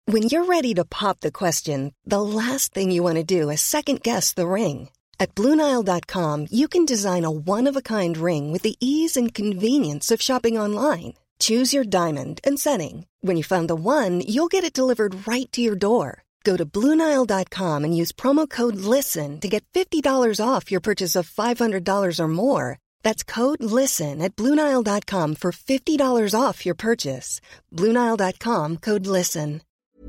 When you're ready to pop the question, the last thing you want to do is second-guess the ring. At BlueNile.com, you can design a one-of-a-kind ring with the ease and convenience of shopping online. Choose your diamond and setting. When you find the one, you'll get it delivered right to your door. Go to BlueNile.com and use promo code LISTEN to get $50 off your purchase of $500 or more. That's code LISTEN at BlueNile.com for $50 off your purchase. BlueNile.com, code LISTEN.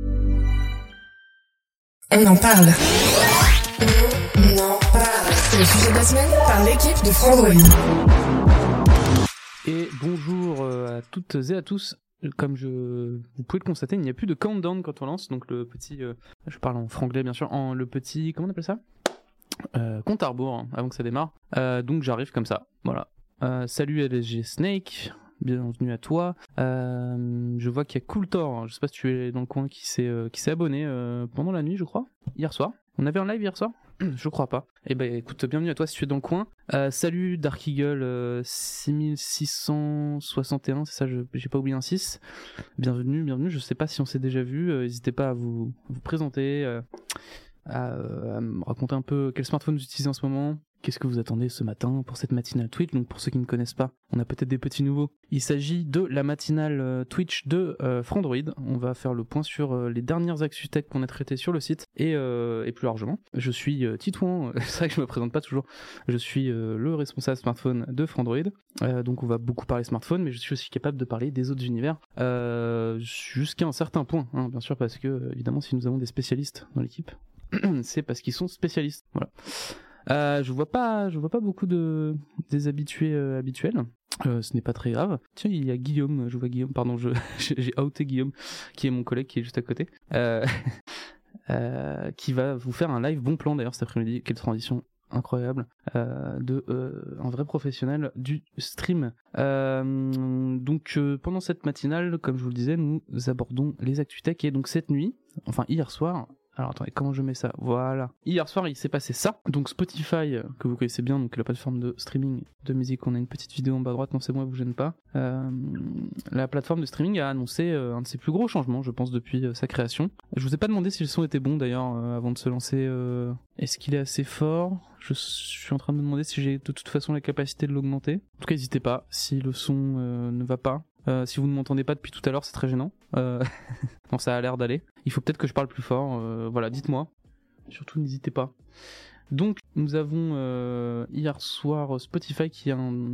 On en parle. On en parle. C'est le sujet de la semaine par l'équipe de Frandroid. Et bonjour à toutes et à tous. Comme vous pouvez le constater, il n'y a plus de countdown quand on lance, donc le petit, je parle en franglais bien sûr, le petit, comment on appelle ça, compte à rebours, hein, avant que ça démarre. Donc j'arrive comme ça, voilà. Salut LSG Snake, bienvenue à toi. Je vois qu'il y a Cooltor, hein, je sais pas si tu es dans le coin, qui s'est abonné pendant la nuit, je crois, hier soir. On avait un live hier soir ? Je crois pas. Eh ben écoute, bienvenue à toi si tu es dans le coin. Salut Dark Eagle 6661, c'est ça, j'ai pas oublié un 6. Bienvenue, je sais pas si on s'est déjà vu, n'hésitez pas à vous présenter, à me raconter un peu quel smartphone vous utilisez en ce moment. Qu'est-ce que vous attendez ce matin pour cette matinale Twitch? Donc pour ceux qui ne connaissent pas, on a peut-être des petits nouveaux. Il s'agit de la matinale Twitch de Frandroid. On va faire le point sur les dernières actus tech qu'on a traitées sur le site et plus largement. Je suis Titouan, c'est vrai que je me présente pas toujours. Je suis le responsable smartphone de Frandroid. Donc on va beaucoup parler smartphone, mais je suis aussi capable de parler des autres univers jusqu'à un certain point, hein, bien sûr, parce que évidemment si nous avons des spécialistes dans l'équipe, c'est parce qu'ils sont spécialistes. Voilà. Je vois pas beaucoup des habitués habituels. Ce n'est pas très grave. Tiens, il y a Guillaume, je vois Guillaume, pardon, j'ai outé Guillaume, qui est mon collègue qui est juste à côté, qui va vous faire un live bon plan d'ailleurs cet après-midi. Quelle transition incroyable, de un vrai professionnel du stream. Donc pendant cette matinale, comme je vous le disais, nous abordons les actus tech et donc cette nuit, enfin hier soir. Alors attendez, comment je mets ça? Voilà. Hier soir, il s'est passé ça. Donc Spotify, que vous connaissez bien, donc la plateforme de streaming de musique, on a une petite vidéo en bas à droite, non c'est moi, vous gêne pas. La plateforme de streaming a annoncé un de ses plus gros changements, je pense, depuis sa création. Je vous ai pas demandé si le son était bon d'ailleurs, avant de se lancer. Est-ce qu'il est assez fort? Je suis en train de me demander si j'ai de toute façon la capacité de l'augmenter. En tout cas, n'hésitez pas, si le son ne va pas. Si vous ne m'entendez pas depuis tout à l'heure, c'est très gênant. Non, ça a l'air d'aller. Il faut peut-être que je parle plus fort. Voilà, dites-moi. Surtout, n'hésitez pas. Donc, nous avons hier soir Spotify qui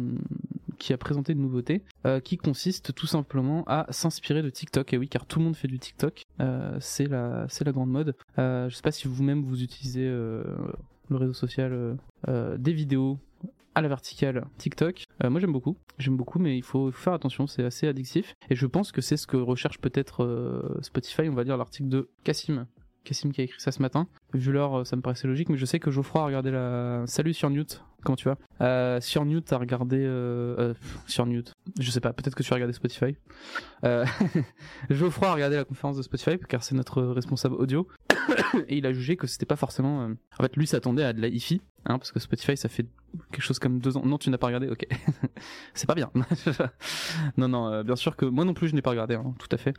a présenté une nouveauté qui consiste tout simplement à s'inspirer de TikTok. Et oui, car tout le monde fait du TikTok. C'est la grande mode. Je sais pas si vous-même vous utilisez le réseau social des vidéos à la verticale TikTok. Moi j'aime beaucoup, mais il faut faire attention, c'est assez addictif. Et je pense que c'est ce que recherche peut-être Spotify, on va dire l'article de Cassim qui a écrit ça ce matin. Vu l'heure, ça me paraissait logique, mais je sais que Geoffroy a regardé Salut sur Newt, comment tu vas? Sur Newt a regardé... sur Newt, je sais pas, peut-être que tu as regardé Spotify. Geoffroy a regardé la conférence de Spotify, car c'est notre responsable audio, et il a jugé que c'était pas forcément... En fait, lui s'attendait à de la hi-fi, hein, parce que Spotify, ça fait quelque chose comme 2 ans. Non, tu n'as pas regardé, ok. C'est pas bien. Non, bien sûr que moi non plus je n'ai pas regardé, hein, tout à fait.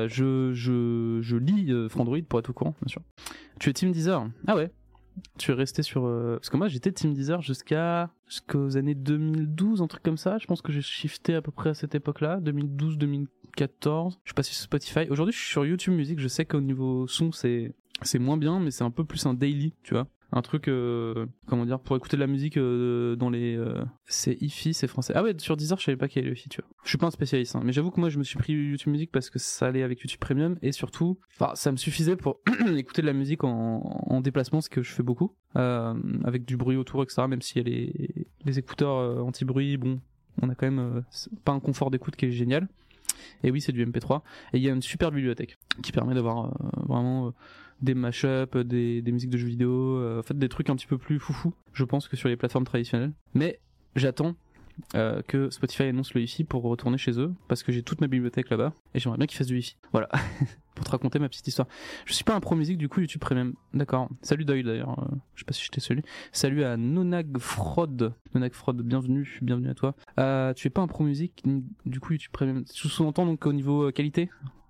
Je lis Frandroid pour être au courant, bien sûr. Tu es Team Deezer? Ah ouais. Tu es resté sur... Parce que moi j'étais Team Deezer jusqu'aux années 2012, un truc comme ça. Je pense que j'ai shifté à peu près à cette époque-là, 2012-2014. Je suis passé sur Spotify. Aujourd'hui je suis sur YouTube Music. Je sais qu'au niveau son c'est moins bien, mais c'est un peu plus un daily, tu vois. Un truc, comment dire, pour écouter de la musique dans les... c'est hi-fi, c'est français. Ah ouais, sur Deezer, je savais pas qu'il y avait le hi-fi, tu vois. Je suis pas un spécialiste, hein, mais j'avoue que moi, je me suis pris YouTube Music parce que ça allait avec YouTube Premium, et surtout, ça me suffisait pour écouter de la musique en déplacement, ce que je fais beaucoup, avec du bruit autour, etc., même s'il y a les écouteurs anti-bruit, bon, on a quand même pas un confort d'écoute qui est génial. Et oui, c'est du MP3, et il y a une super bibliothèque qui permet d'avoir vraiment... des mashups, des musiques de jeux vidéo, en fait des trucs un petit peu plus foufou, je pense, que sur les plateformes traditionnelles. Mais j'attends que Spotify annonce le hi-fi pour retourner chez eux, parce que j'ai toute ma bibliothèque là-bas, et j'aimerais bien qu'ils fassent du hi-fi. Voilà, pour te raconter ma petite histoire. Je suis pas un pro musique, du coup YouTube Premium. D'accord. Salut Doyle d'ailleurs, je sais pas si je t'ai salué. Salut à Nonag Fraud, bienvenue à toi. Tu es pas un pro musique, du coup YouTube Premium. Sous-entend donc au niveau qualité,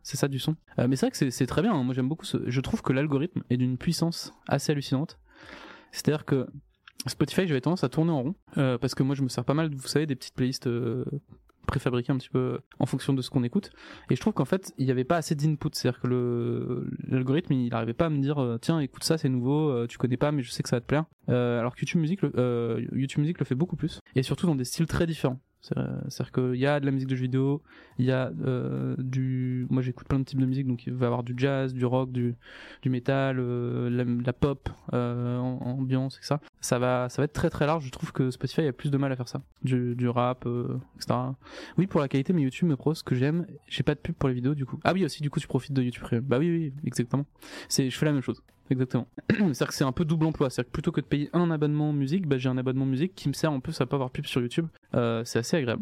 c'est ça du son. Mais c'est vrai que c'est très bien, hein. Moi j'aime beaucoup je trouve que l'algorithme est d'une puissance assez hallucinante. C'est-à-dire que Spotify, j'avais tendance à tourner en rond, parce que moi je me sers pas mal, vous savez, des petites playlists préfabriquées un petit peu en fonction de ce qu'on écoute, et je trouve qu'en fait il n'y avait pas assez d'input, c'est-à-dire que l'algorithme il arrivait pas à me dire tiens écoute ça c'est nouveau, tu connais pas mais je sais que ça va te plaire, alors que YouTube Music le fait beaucoup plus, et surtout dans des styles très différents. C'est-à-dire qu'il y a de la musique de jeux vidéo, il y a moi j'écoute plein de types de musique, donc il va y avoir du jazz, du rock, du métal, la pop, ambiance, etc. Ça va être très très large. Je trouve que Spotify a plus de mal à faire ça, du rap, etc. Oui, pour la qualité, mais YouTube me propose ce que j'aime. J'ai pas de pub pour les vidéos du coup. Ah oui, aussi du coup tu profites de YouTube Premium. Bah oui, exactement. Je fais la même chose. Exactement. C'est-à-dire que c'est un peu double emploi. C'est-à-dire que plutôt que de payer un abonnement musique, j'ai un abonnement musique qui me sert en plus à pas avoir pub sur YouTube. C'est assez agréable.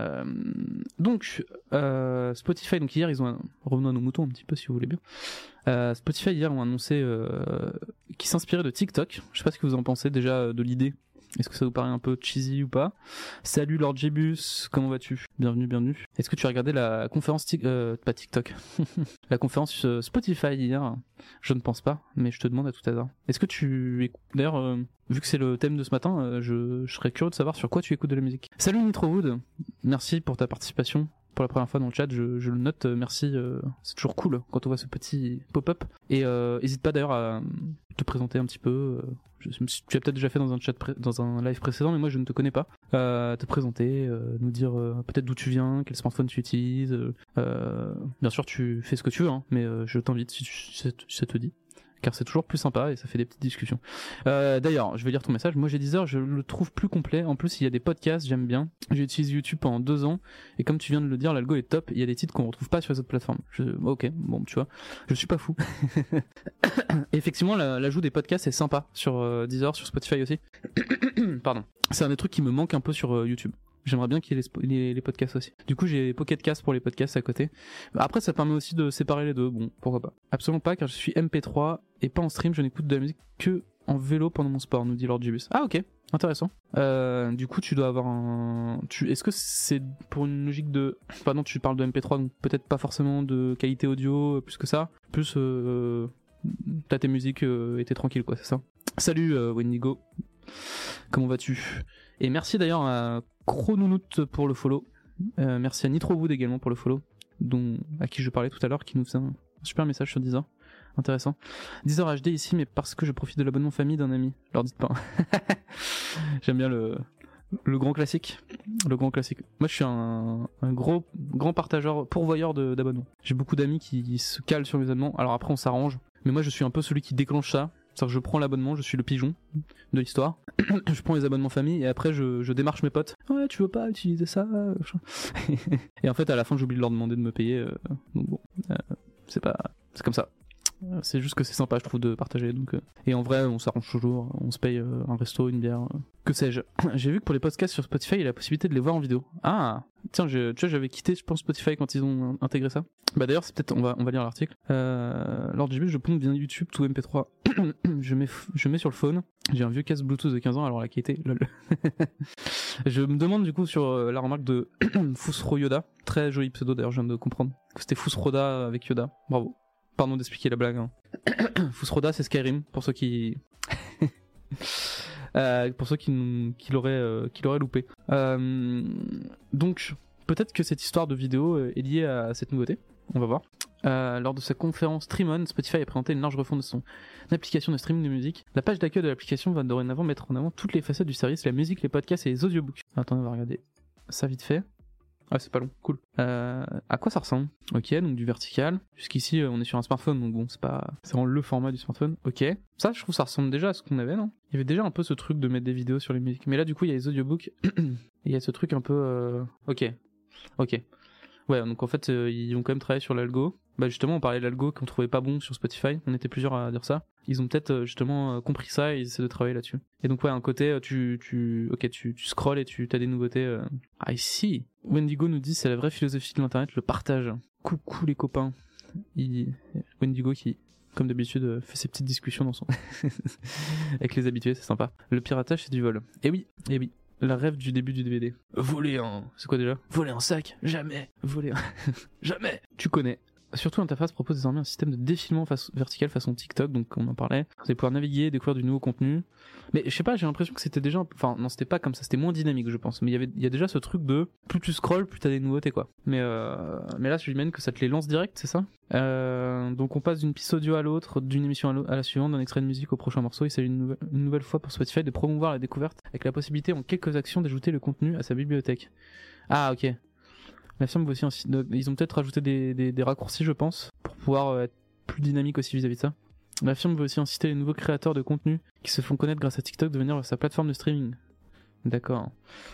Donc Spotify, donc hier ils ont revenons à nos moutons un petit peu si vous voulez bien. Spotify hier ont annoncé qu'ils s'inspiraient de TikTok. Je sais pas ce que vous en pensez déjà de l'idée. Est-ce que ça vous paraît un peu cheesy ou pas? Salut Lord Jebus, comment vas-tu? Bienvenue. Est-ce que tu as regardé la conférence pas TikTok la conférence Spotify hier? Je ne pense pas, mais je te demande à tout hasard. Est-ce que tu écoutes? D'ailleurs, vu que c'est le thème de ce matin, je serais curieux de savoir sur quoi tu écoutes de la musique. Salut Nitrowood, merci pour ta participation. Pour la première fois dans le chat, je le note, merci, c'est toujours cool quand on voit ce petit pop-up. Et n'hésite pas d'ailleurs à te présenter un petit peu. Tu as peut-être déjà fait dans un live précédent, mais moi je ne te connais pas. Te présenter, nous dire peut-être d'où tu viens, quel smartphone tu utilises. Bien sûr, tu fais ce que tu veux, hein, mais je t'invite si ça te dit. Car c'est toujours plus sympa et ça fait des petites discussions. D'ailleurs, je vais lire ton message. Moi j'ai Deezer, je le trouve plus complet. En plus, il y a des podcasts, j'aime bien. J'ai utilisé YouTube pendant 2 ans et comme tu viens de le dire, l'algo est top. Il y a des titres qu'on retrouve pas sur les autres plateformes. Ok, bon, tu vois, je suis pas fou. Et effectivement, l'ajout des podcasts est sympa sur Deezer, sur Spotify aussi. Pardon. C'est un des trucs qui me manque un peu sur YouTube. J'aimerais bien qu'il y ait les podcasts aussi. Du coup, j'ai Pocket Cast pour les podcasts à côté. Après, ça permet aussi de séparer les deux. Bon, pourquoi pas. Absolument pas, car je suis MP3 et pas en stream. Je n'écoute de la musique que en vélo pendant mon sport, nous dit Lord Jibus. Ah, ok. Intéressant. Du coup, tu dois avoir Est-ce que c'est pour une logique de... Pardon, tu parles de MP3, donc peut-être pas forcément de qualité audio, plus que ça. Plus, t'as tes musiques et t'es tranquille, quoi, c'est ça. Salut, Wendigo. Comment vas-tu? Et merci d'ailleurs à Chronounout pour le follow. Merci à Nitrowood également pour le follow, à qui je parlais tout à l'heure, qui nous faisait un super message sur Deezer. Intéressant. Deezer HD ici, mais parce que je profite de l'abonnement famille d'un ami. Leur dites pas. J'aime bien le grand classique. Le grand classique. Moi, je suis un grand partageur, pourvoyeur d'abonnements. J'ai beaucoup d'amis qui se calent sur mes abonnements. Alors après, on s'arrange. Mais moi, je suis un peu celui qui déclenche ça. C'est-à-dire que je prends l'abonnement, je suis le pigeon de l'histoire. Je prends les abonnements famille et après je démarche mes potes. Ouais, tu veux pas utiliser ça? Et en fait, à la fin, j'oublie de leur demander de me payer. Donc bon, c'est comme ça. C'est juste que c'est sympa, je trouve, de partager. Donc, et en vrai, on s'arrange toujours. On se paye un resto, une bière, que sais-je. J'ai vu que pour les podcasts sur Spotify, il y a la possibilité de les voir en vidéo. Ah, tiens, tu vois, j'avais quitté, je pense, Spotify quand ils ont intégré ça. Bah d'ailleurs, c'est peut-être, on va lire l'article. Lors du début, je pompe bien YouTube, tout MP3. je mets sur le phone. J'ai un vieux casque Bluetooth de 15 ans, alors la qualité, lol. Je me demande du coup sur la remarque de Fusro Yoda. Très joli pseudo d'ailleurs, je viens de comprendre que c'était Fusroda avec Yoda. Bravo. Pardon d'expliquer la blague. Hein. Fusroda, c'est Skyrim, pour ceux qui... qui l'auraient loupé. Donc, peut-être que cette histoire de vidéo est liée à cette nouveauté. On va voir. Lors de sa conférence Streamon, Spotify a présenté une large refonte de son application de streaming de musique. La page d'accueil de l'application va dorénavant mettre en avant toutes les facettes du service, la musique, les podcasts et les audiobooks. Attendez, on va regarder ça vite fait. Ah, c'est pas long, cool. À quoi ça ressemble? Ok, donc du vertical. Jusqu'ici, on est sur un smartphone, donc bon, c'est vraiment le format du smartphone. Ok. Ça, je trouve ça ressemble déjà à ce qu'on avait, non? Il y avait déjà un peu ce truc de mettre des vidéos sur les musiques. Mais là, du coup, il y a les audiobooks. Et il y a ce truc un peu... Ok. Ouais, donc en fait, ils ont quand même travaillé sur l'algo. Bah justement, on parlait de l'algo qu'on trouvait pas bon sur Spotify. On était plusieurs à dire ça. Ils ont peut-être justement compris ça et ils essaient de travailler là-dessus. Et donc ouais, un côté, tu scrolles et tu as des nouveautés. Ah ici, Wendigo nous dit c'est la vraie philosophie de l'internet, le partage. Coucou les copains. Wendigo qui, comme d'habitude, fait ses petites discussions dans son avec les habitués, c'est sympa. Le piratage, c'est du vol. Et oui. La rêve du début du DVD. Voler un... C'est quoi déjà? Voler un sac? Jamais. Voler un... Jamais. Tu connais. Surtout l'interface propose désormais un système de défilement vertical façon TikTok, donc on en parlait. Vous allez pouvoir naviguer et découvrir du nouveau contenu. Mais je sais pas, j'ai l'impression que c'était déjà... Enfin non, c'était pas comme ça, c'était moins dynamique je pense. Mais il y a déjà ce truc de plus tu scrolles, plus t'as des nouveautés quoi. Mais là j'imagine que ça te les lance direct, c'est ça? Donc on passe d'une piste audio à l'autre, d'une émission à la suivante, d'un extrait de musique au prochain morceau. Il s'agit une nouvelle fois pour Spotify de promouvoir la découverte avec la possibilité en quelques actions d'ajouter le contenu à sa bibliothèque. Ah ok. La firme veut aussi ils ont peut-être rajouté des raccourcis je pense pour pouvoir être plus dynamique aussi vis-à-vis de ça. La firme veut aussi inciter les nouveaux créateurs de contenu qui se font connaître grâce à TikTok de venir vers sa plateforme de streaming. D'accord.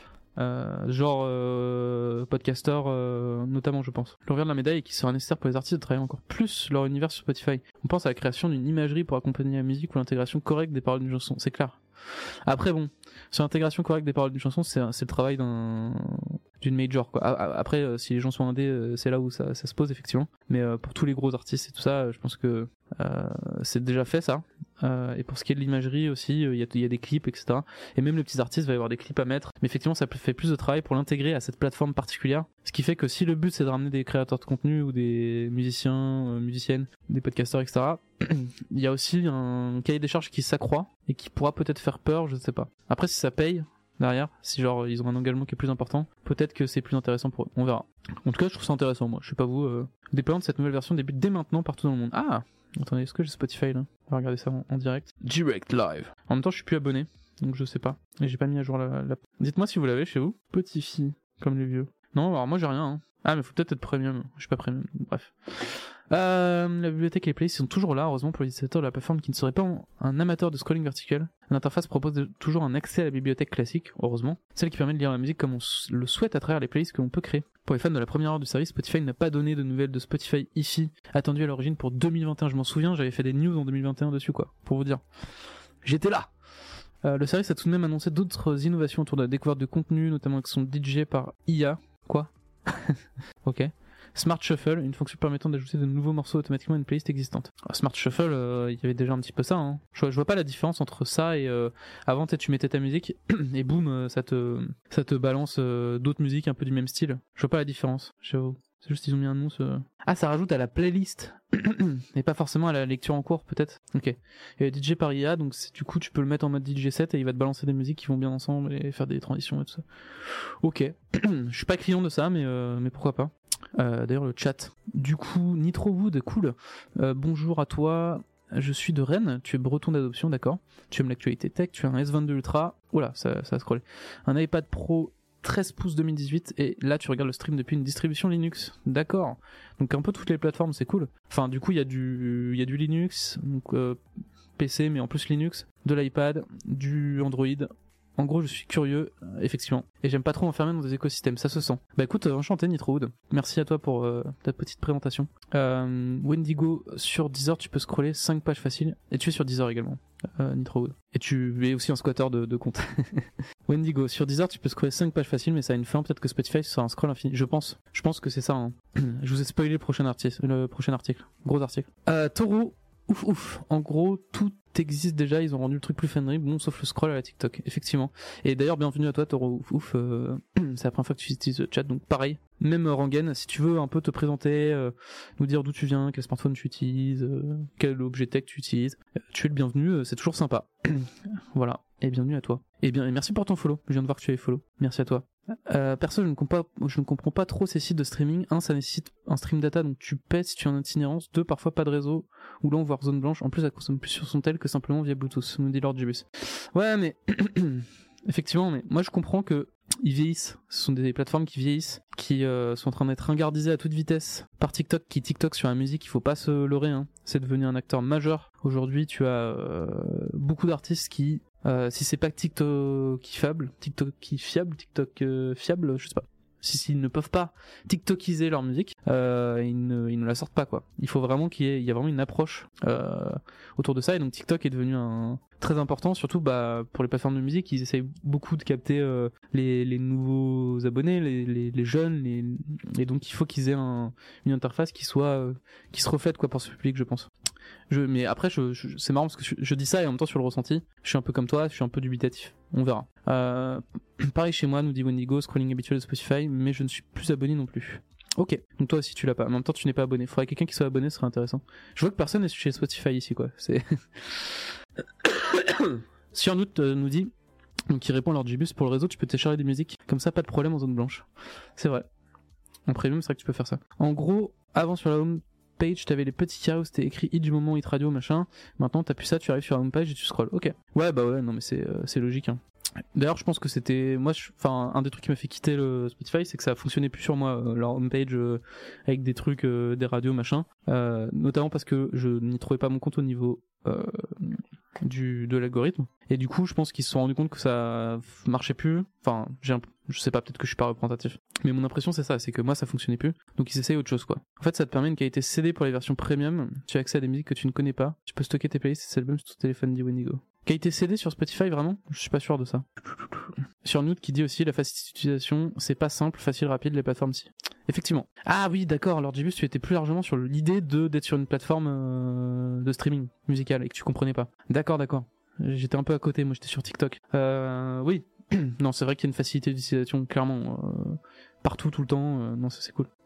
Podcaster notamment je pense. Le revers de la médaille est qu'il sera nécessaire pour les artistes de travailler encore plus leur univers sur Spotify. On pense à la création d'une imagerie pour accompagner la musique ou l'intégration correcte des paroles d'une chanson, c'est clair. Après bon, sur l'intégration correcte des paroles d'une chanson, c'est le travail d'une major quoi. Après si les gens sont indés, c'est là où ça se pose effectivement. Mais pour tous les gros artistes et tout ça, je pense que c'est déjà fait ça. Et pour ce qui est de l'imagerie aussi, il y a des clips etc. Et même les petits artistes, il va y avoir des clips à mettre. Mais effectivement, ça fait plus de travail pour l'intégrer à cette plateforme particulière. Ce qui fait que si le but c'est de ramener des créateurs de contenu ou des musiciens, musiciennes, des podcasteurs etc. Il y a aussi un cahier des charges qui s'accroît et qui pourra peut-être faire peur, je ne sais pas. Après si ça paye derrière, si genre ils ont un engagement qui est plus important, peut-être que c'est plus intéressant pour eux, on verra. En tout cas je trouve ça intéressant moi, je sais pas vous. Le déploiement de cette nouvelle version débute dès maintenant partout dans le monde. Ah, attendez, est-ce que j'ai Spotify là? On va regarder ça en direct. Direct live. En même temps je suis plus abonné, donc je sais pas. Et j'ai pas mis à jour la... Dites-moi si vous l'avez chez vous. Petit fille, comme les vieux. Non, alors moi j'ai rien hein. Ah mais faut peut-être être premium, je suis pas premium, bref. La bibliothèque et les playlists sont toujours là, heureusement pour les utilisateurs de la plateforme qui ne seraient pas un amateur de scrolling vertical. L'interface propose toujours un accès à la bibliothèque classique, heureusement, celle qui permet de lire la musique comme on le souhaite à travers les playlists que l'on peut créer. Pour les fans de la première heure du service, Spotify n'a pas donné de nouvelles de Spotify hi-fi attendu à l'origine pour 2021, je m'en souviens, j'avais fait des news en 2021 dessus quoi, pour vous dire. J'étais là. Le service a tout de même annoncé d'autres innovations autour de la découverte de contenu, notamment avec son DJ par IA. Quoi? Ok. Smart Shuffle, une fonction permettant d'ajouter de nouveaux morceaux automatiquement à une playlist existante. Smart Shuffle, il y avait déjà un petit peu ça. Hein. Je vois pas la différence entre ça et avant tu mettais ta musique et boum, ça te balance d'autres musiques un peu du même style. Je vois pas la différence. C'est juste qu'ils ont mis un nom. Ah, ça rajoute à la playlist et pas forcément à la lecture en cours peut-être. Ok. Et DJ par IA, donc du coup tu peux le mettre en mode DJ set et il va te balancer des musiques qui vont bien ensemble et faire des transitions et tout ça. Ok. Je suis pas client de ça, mais pourquoi pas. D'ailleurs le chat. Du coup, Nitrowood, cool. Bonjour à toi. Je suis de Rennes. Tu es breton d'adoption, d'accord. Tu aimes l'actualité tech. Tu as un S22 Ultra. Oula, ça a scrollé. Un iPad Pro 13 pouces 2018. Et là, tu regardes le stream depuis une distribution Linux. D'accord. Donc un peu toutes les plateformes, c'est cool. Enfin, du coup, il y a du Linux, donc PC, mais en plus Linux, de l'iPad, du Android. En gros, je suis curieux, effectivement. Et j'aime pas trop m'enfermer dans des écosystèmes, ça se sent. Bah écoute, enchanté Nitrowood. Merci à toi pour ta petite présentation. Wendigo, sur Deezer, tu peux scroller 5 pages faciles. Et tu es sur Deezer également, Nitrowood. Et tu es aussi un squatter de compte. Wendigo, sur Deezer, tu peux scroller 5 pages faciles, mais ça a une fin. Peut-être que Spotify sera un scroll infini. Je pense que c'est ça. Hein. Je vous ai spoilé le prochain article. Gros article. Taureau, ouf. En gros, tout existe déjà, ils ont rendu le truc plus funny, bon, sauf le scroll à la TikTok, effectivement. Et d'ailleurs, bienvenue à toi, Taureau, c'est la première fois que tu utilises le chat, donc pareil. Même Rangen, si tu veux un peu te présenter, nous dire d'où tu viens, quel smartphone tu utilises, quel objet tech tu utilises, tu es le bienvenu, c'est toujours sympa. Voilà, et bienvenue à toi. Et merci pour ton follow, je viens de voir que tu avais follow, merci à toi. Perso, je ne comprends pas trop ces sites de streaming. 1, ça nécessite un stream data, donc tu paies si tu es en itinérance. 2, parfois pas de réseau, ou là on voit zone blanche. En plus, ça consomme plus sur son tel que simplement via Bluetooth, nous dit Lord Jibus. Ouais, mais effectivement, mais moi je comprends que ils vieillissent. Ce sont des plateformes qui vieillissent, qui sont en train d'être ringardisées à toute vitesse par TikTok, qui TikTok sur la musique, il faut pas se leurrer, hein. C'est devenu un acteur majeur. Aujourd'hui, tu as beaucoup d'artistes qui si c'est pas TikTok fiable, je sais pas. S'ils ne peuvent pas TikTokiser leur musique, ils ne la sortent pas quoi. Il faut vraiment qu'il y ait vraiment une approche autour de ça, et donc TikTok est devenu très important, surtout pour les plateformes de musique. Ils essayent beaucoup de capter les nouveaux abonnés, les jeunes, et donc il faut qu'ils aient une interface qui se reflète quoi pour ce public, je pense. Mais après, c'est marrant parce que je dis ça et en même temps sur le ressenti, je suis un peu comme toi, je suis un peu dubitatif. On verra. Pareil chez moi, nous dit Wendigo, scrolling habituel de Spotify, mais je ne suis plus abonné non plus. Ok, donc toi aussi tu l'as pas. En même temps, tu n'es pas abonné. Faudrait quelqu'un qui soit abonné, ce serait intéressant. Je vois que personne n'est chez Spotify ici, quoi. C'est. Surnout nous dit, donc il répond lors du bus pour le réseau, tu peux télécharger des musiques. Comme ça, pas de problème en zone blanche. C'est vrai. En premium, c'est vrai que tu peux faire ça. En gros, avant sur la home page, t'avais les petits carrés où c'était écrit hit du moment, hit radio, machin. Maintenant, t'as plus ça, tu arrives sur la home page et tu scrolls. Ok. Ouais, bah ouais, non, mais c'est logique, hein. D'ailleurs, je pense que c'était un des trucs qui m'a fait quitter le Spotify, c'est que ça fonctionnait plus sur moi, leur homepage avec des trucs, des radios, machin. Notamment parce que je n'y trouvais pas mon compte au niveau de l'algorithme. Et du coup, je pense qu'ils se sont rendus compte que ça marchait plus. Enfin, je sais pas, peut-être que je suis pas représentatif. Mais mon impression, c'est ça, c'est que moi, ça fonctionnait plus. Donc ils essayent autre chose, quoi. En fait, ça te permet une qualité CD pour les versions premium. Tu as accès à des musiques que tu ne connais pas. Tu peux stocker tes playlists et ces albums sur ton téléphone, dit Wendigo. Qualité CD sur Spotify, vraiment? Je suis pas sûr de ça. Sur Noot qui dit aussi la facilité d'utilisation, c'est pas simple, facile, rapide, les plateformes si. Effectivement. Ah oui, d'accord, alors Jibus, tu étais plus largement sur l'idée d'être sur une plateforme de streaming musical et que tu comprenais pas. D'accord. J'étais un peu à côté, moi j'étais sur TikTok. Oui. Non, c'est vrai qu'il y a une facilité d'utilisation, clairement. Partout, tout le temps. Non, ça c'est cool.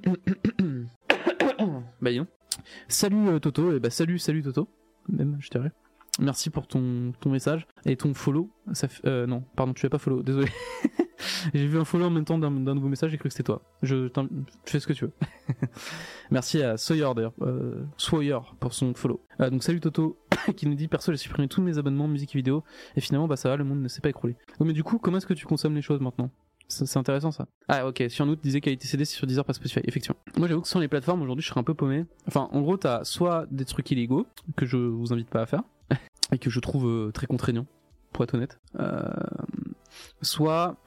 Bah non. Salut Toto, et bah salut Toto. Même, je dirais. Merci pour ton message et ton follow. Non, pardon, tu l'as pas follow, désolé. J'ai vu un follow en même temps d'un nouveau message, j'ai cru que c'était toi. Tu fais ce que tu veux. Merci à Sawyer d'ailleurs, Sawyer pour son follow. Donc salut Toto qui nous dit perso j'ai supprimé tous mes abonnements musique et vidéo et finalement bah ça va, le monde ne s'est pas écroulé. Oh, mais du coup comment est-ce que tu consommes les choses maintenant? C'est intéressant ça. Ah ok, sur Noot disait qualité CD c'est sur Deezer pas Spotify, effectivement. Moi j'avoue que sans les plateformes aujourd'hui je serais un peu paumé. Enfin en gros t'as soit des trucs illégaux que je vous invite pas à faire et que je trouve très contraignants pour être honnête, soit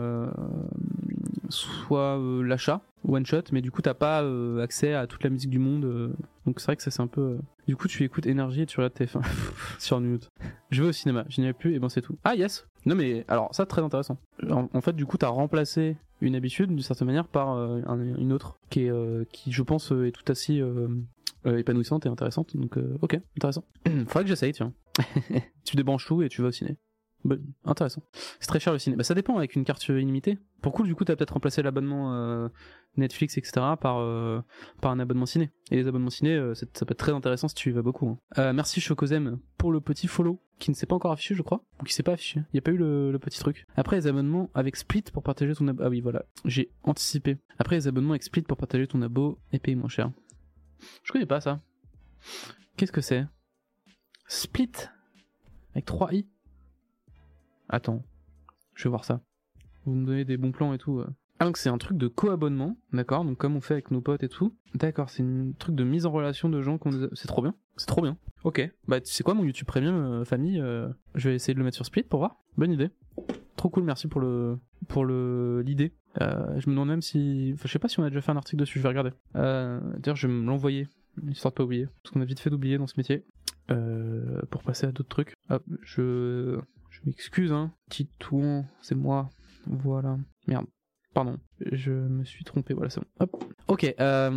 l'achat one shot, mais du coup t'as pas accès à toute la musique du monde, donc c'est vrai que ça c'est un peu du coup tu écoutes Énergie et tu regardes TF1 sur Noot. Je vais au cinéma, je n'y vais plus et ben c'est tout. Ah yes. Non mais alors ça très intéressant. En fait du coup t'as remplacé une habitude d'une certaine manière par une autre qui je pense est tout aussi épanouissante et intéressante, donc ok, intéressant. Faudrait que j'essaye, tiens. Tu débranches tout et tu vas au ciné. Bah, intéressant. C'est très cher le ciné. Bah ça dépend, avec une carte illimitée. Pour le coup, du coup, t'as peut-être remplacé l'abonnement Netflix, etc. par un abonnement ciné. Et les abonnements ciné, ça peut être très intéressant si tu y vas beaucoup. Hein. Merci Chokozem pour le petit follow, qui ne s'est pas encore affiché, je crois. Ou qui s'est pas affiché. Il n'y a pas eu le petit truc. Après, les abonnements avec Split pour partager ton abo. Ah oui, voilà. J'ai anticipé. Après, les abonnements avec Split pour partager ton abo et payer moins cher. Je connais pas ça. Qu'est-ce que c'est? Split avec 3 i. Attends, je vais voir ça. Vous me donnez des bons plans et tout. Ah donc c'est un truc de co-abonnement, d'accord, donc comme on fait avec nos potes et tout. D'accord, c'est un truc de mise en relation de gens c'est trop bien. C'est trop bien. Ok, bah tu sais quoi, mon YouTube Premium famille, je vais essayer de le mettre sur Split pour voir. Bonne idée. Trop cool, merci pour l'idée. Je me demande même si... Enfin je sais pas si on a déjà fait un article dessus, je vais regarder. D'ailleurs je vais me l'envoyer, histoire de pas oublier. Parce qu'on a vite fait d'oublier dans ce métier. Pour passer à d'autres trucs. Hop, je m'excuse, hein. Titouan, c'est moi. Voilà. Merde. Pardon. Je me suis trompé. Voilà, c'est bon. Hop. Ok.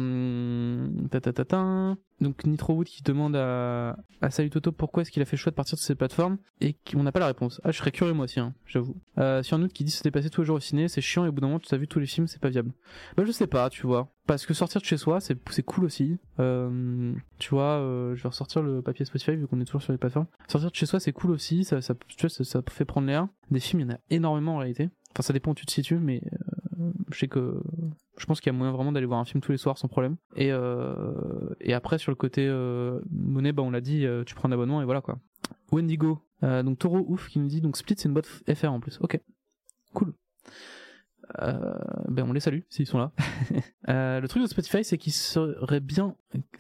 Donc Nitrowood qui demande à Salut Toto pourquoi est-ce qu'il a fait le choix de partir de ces plateformes et qu'on n'a pas la réponse. Ah, je serais curieux moi aussi, hein, j'avoue. Sur un autre qui dit se déplacer tous les jours au ciné, c'est chiant et au bout d'un moment tu as vu tous les films, c'est pas viable. Bah je sais pas, tu vois. Parce que sortir de chez soi, c'est cool aussi. Tu vois, je vais ressortir le papier Spotify vu qu'on est toujours sur les plateformes. Sortir de chez soi, c'est cool aussi, ça fait prendre l'air. Des films, il y en a énormément en réalité. Enfin, ça dépend où tu te situes, mais je pense qu'il y a moyen vraiment d'aller voir un film tous les soirs sans problème. Et après, sur le côté monnaie, bah on l'a dit, tu prends un abonnement et voilà quoi. Wendigo, donc Taureau Ouf qui nous dit, donc Split c'est une boîte FR en plus. Ok, cool. Ben on les salue s'ils sont là. Le truc de Spotify c'est qu'il serait bien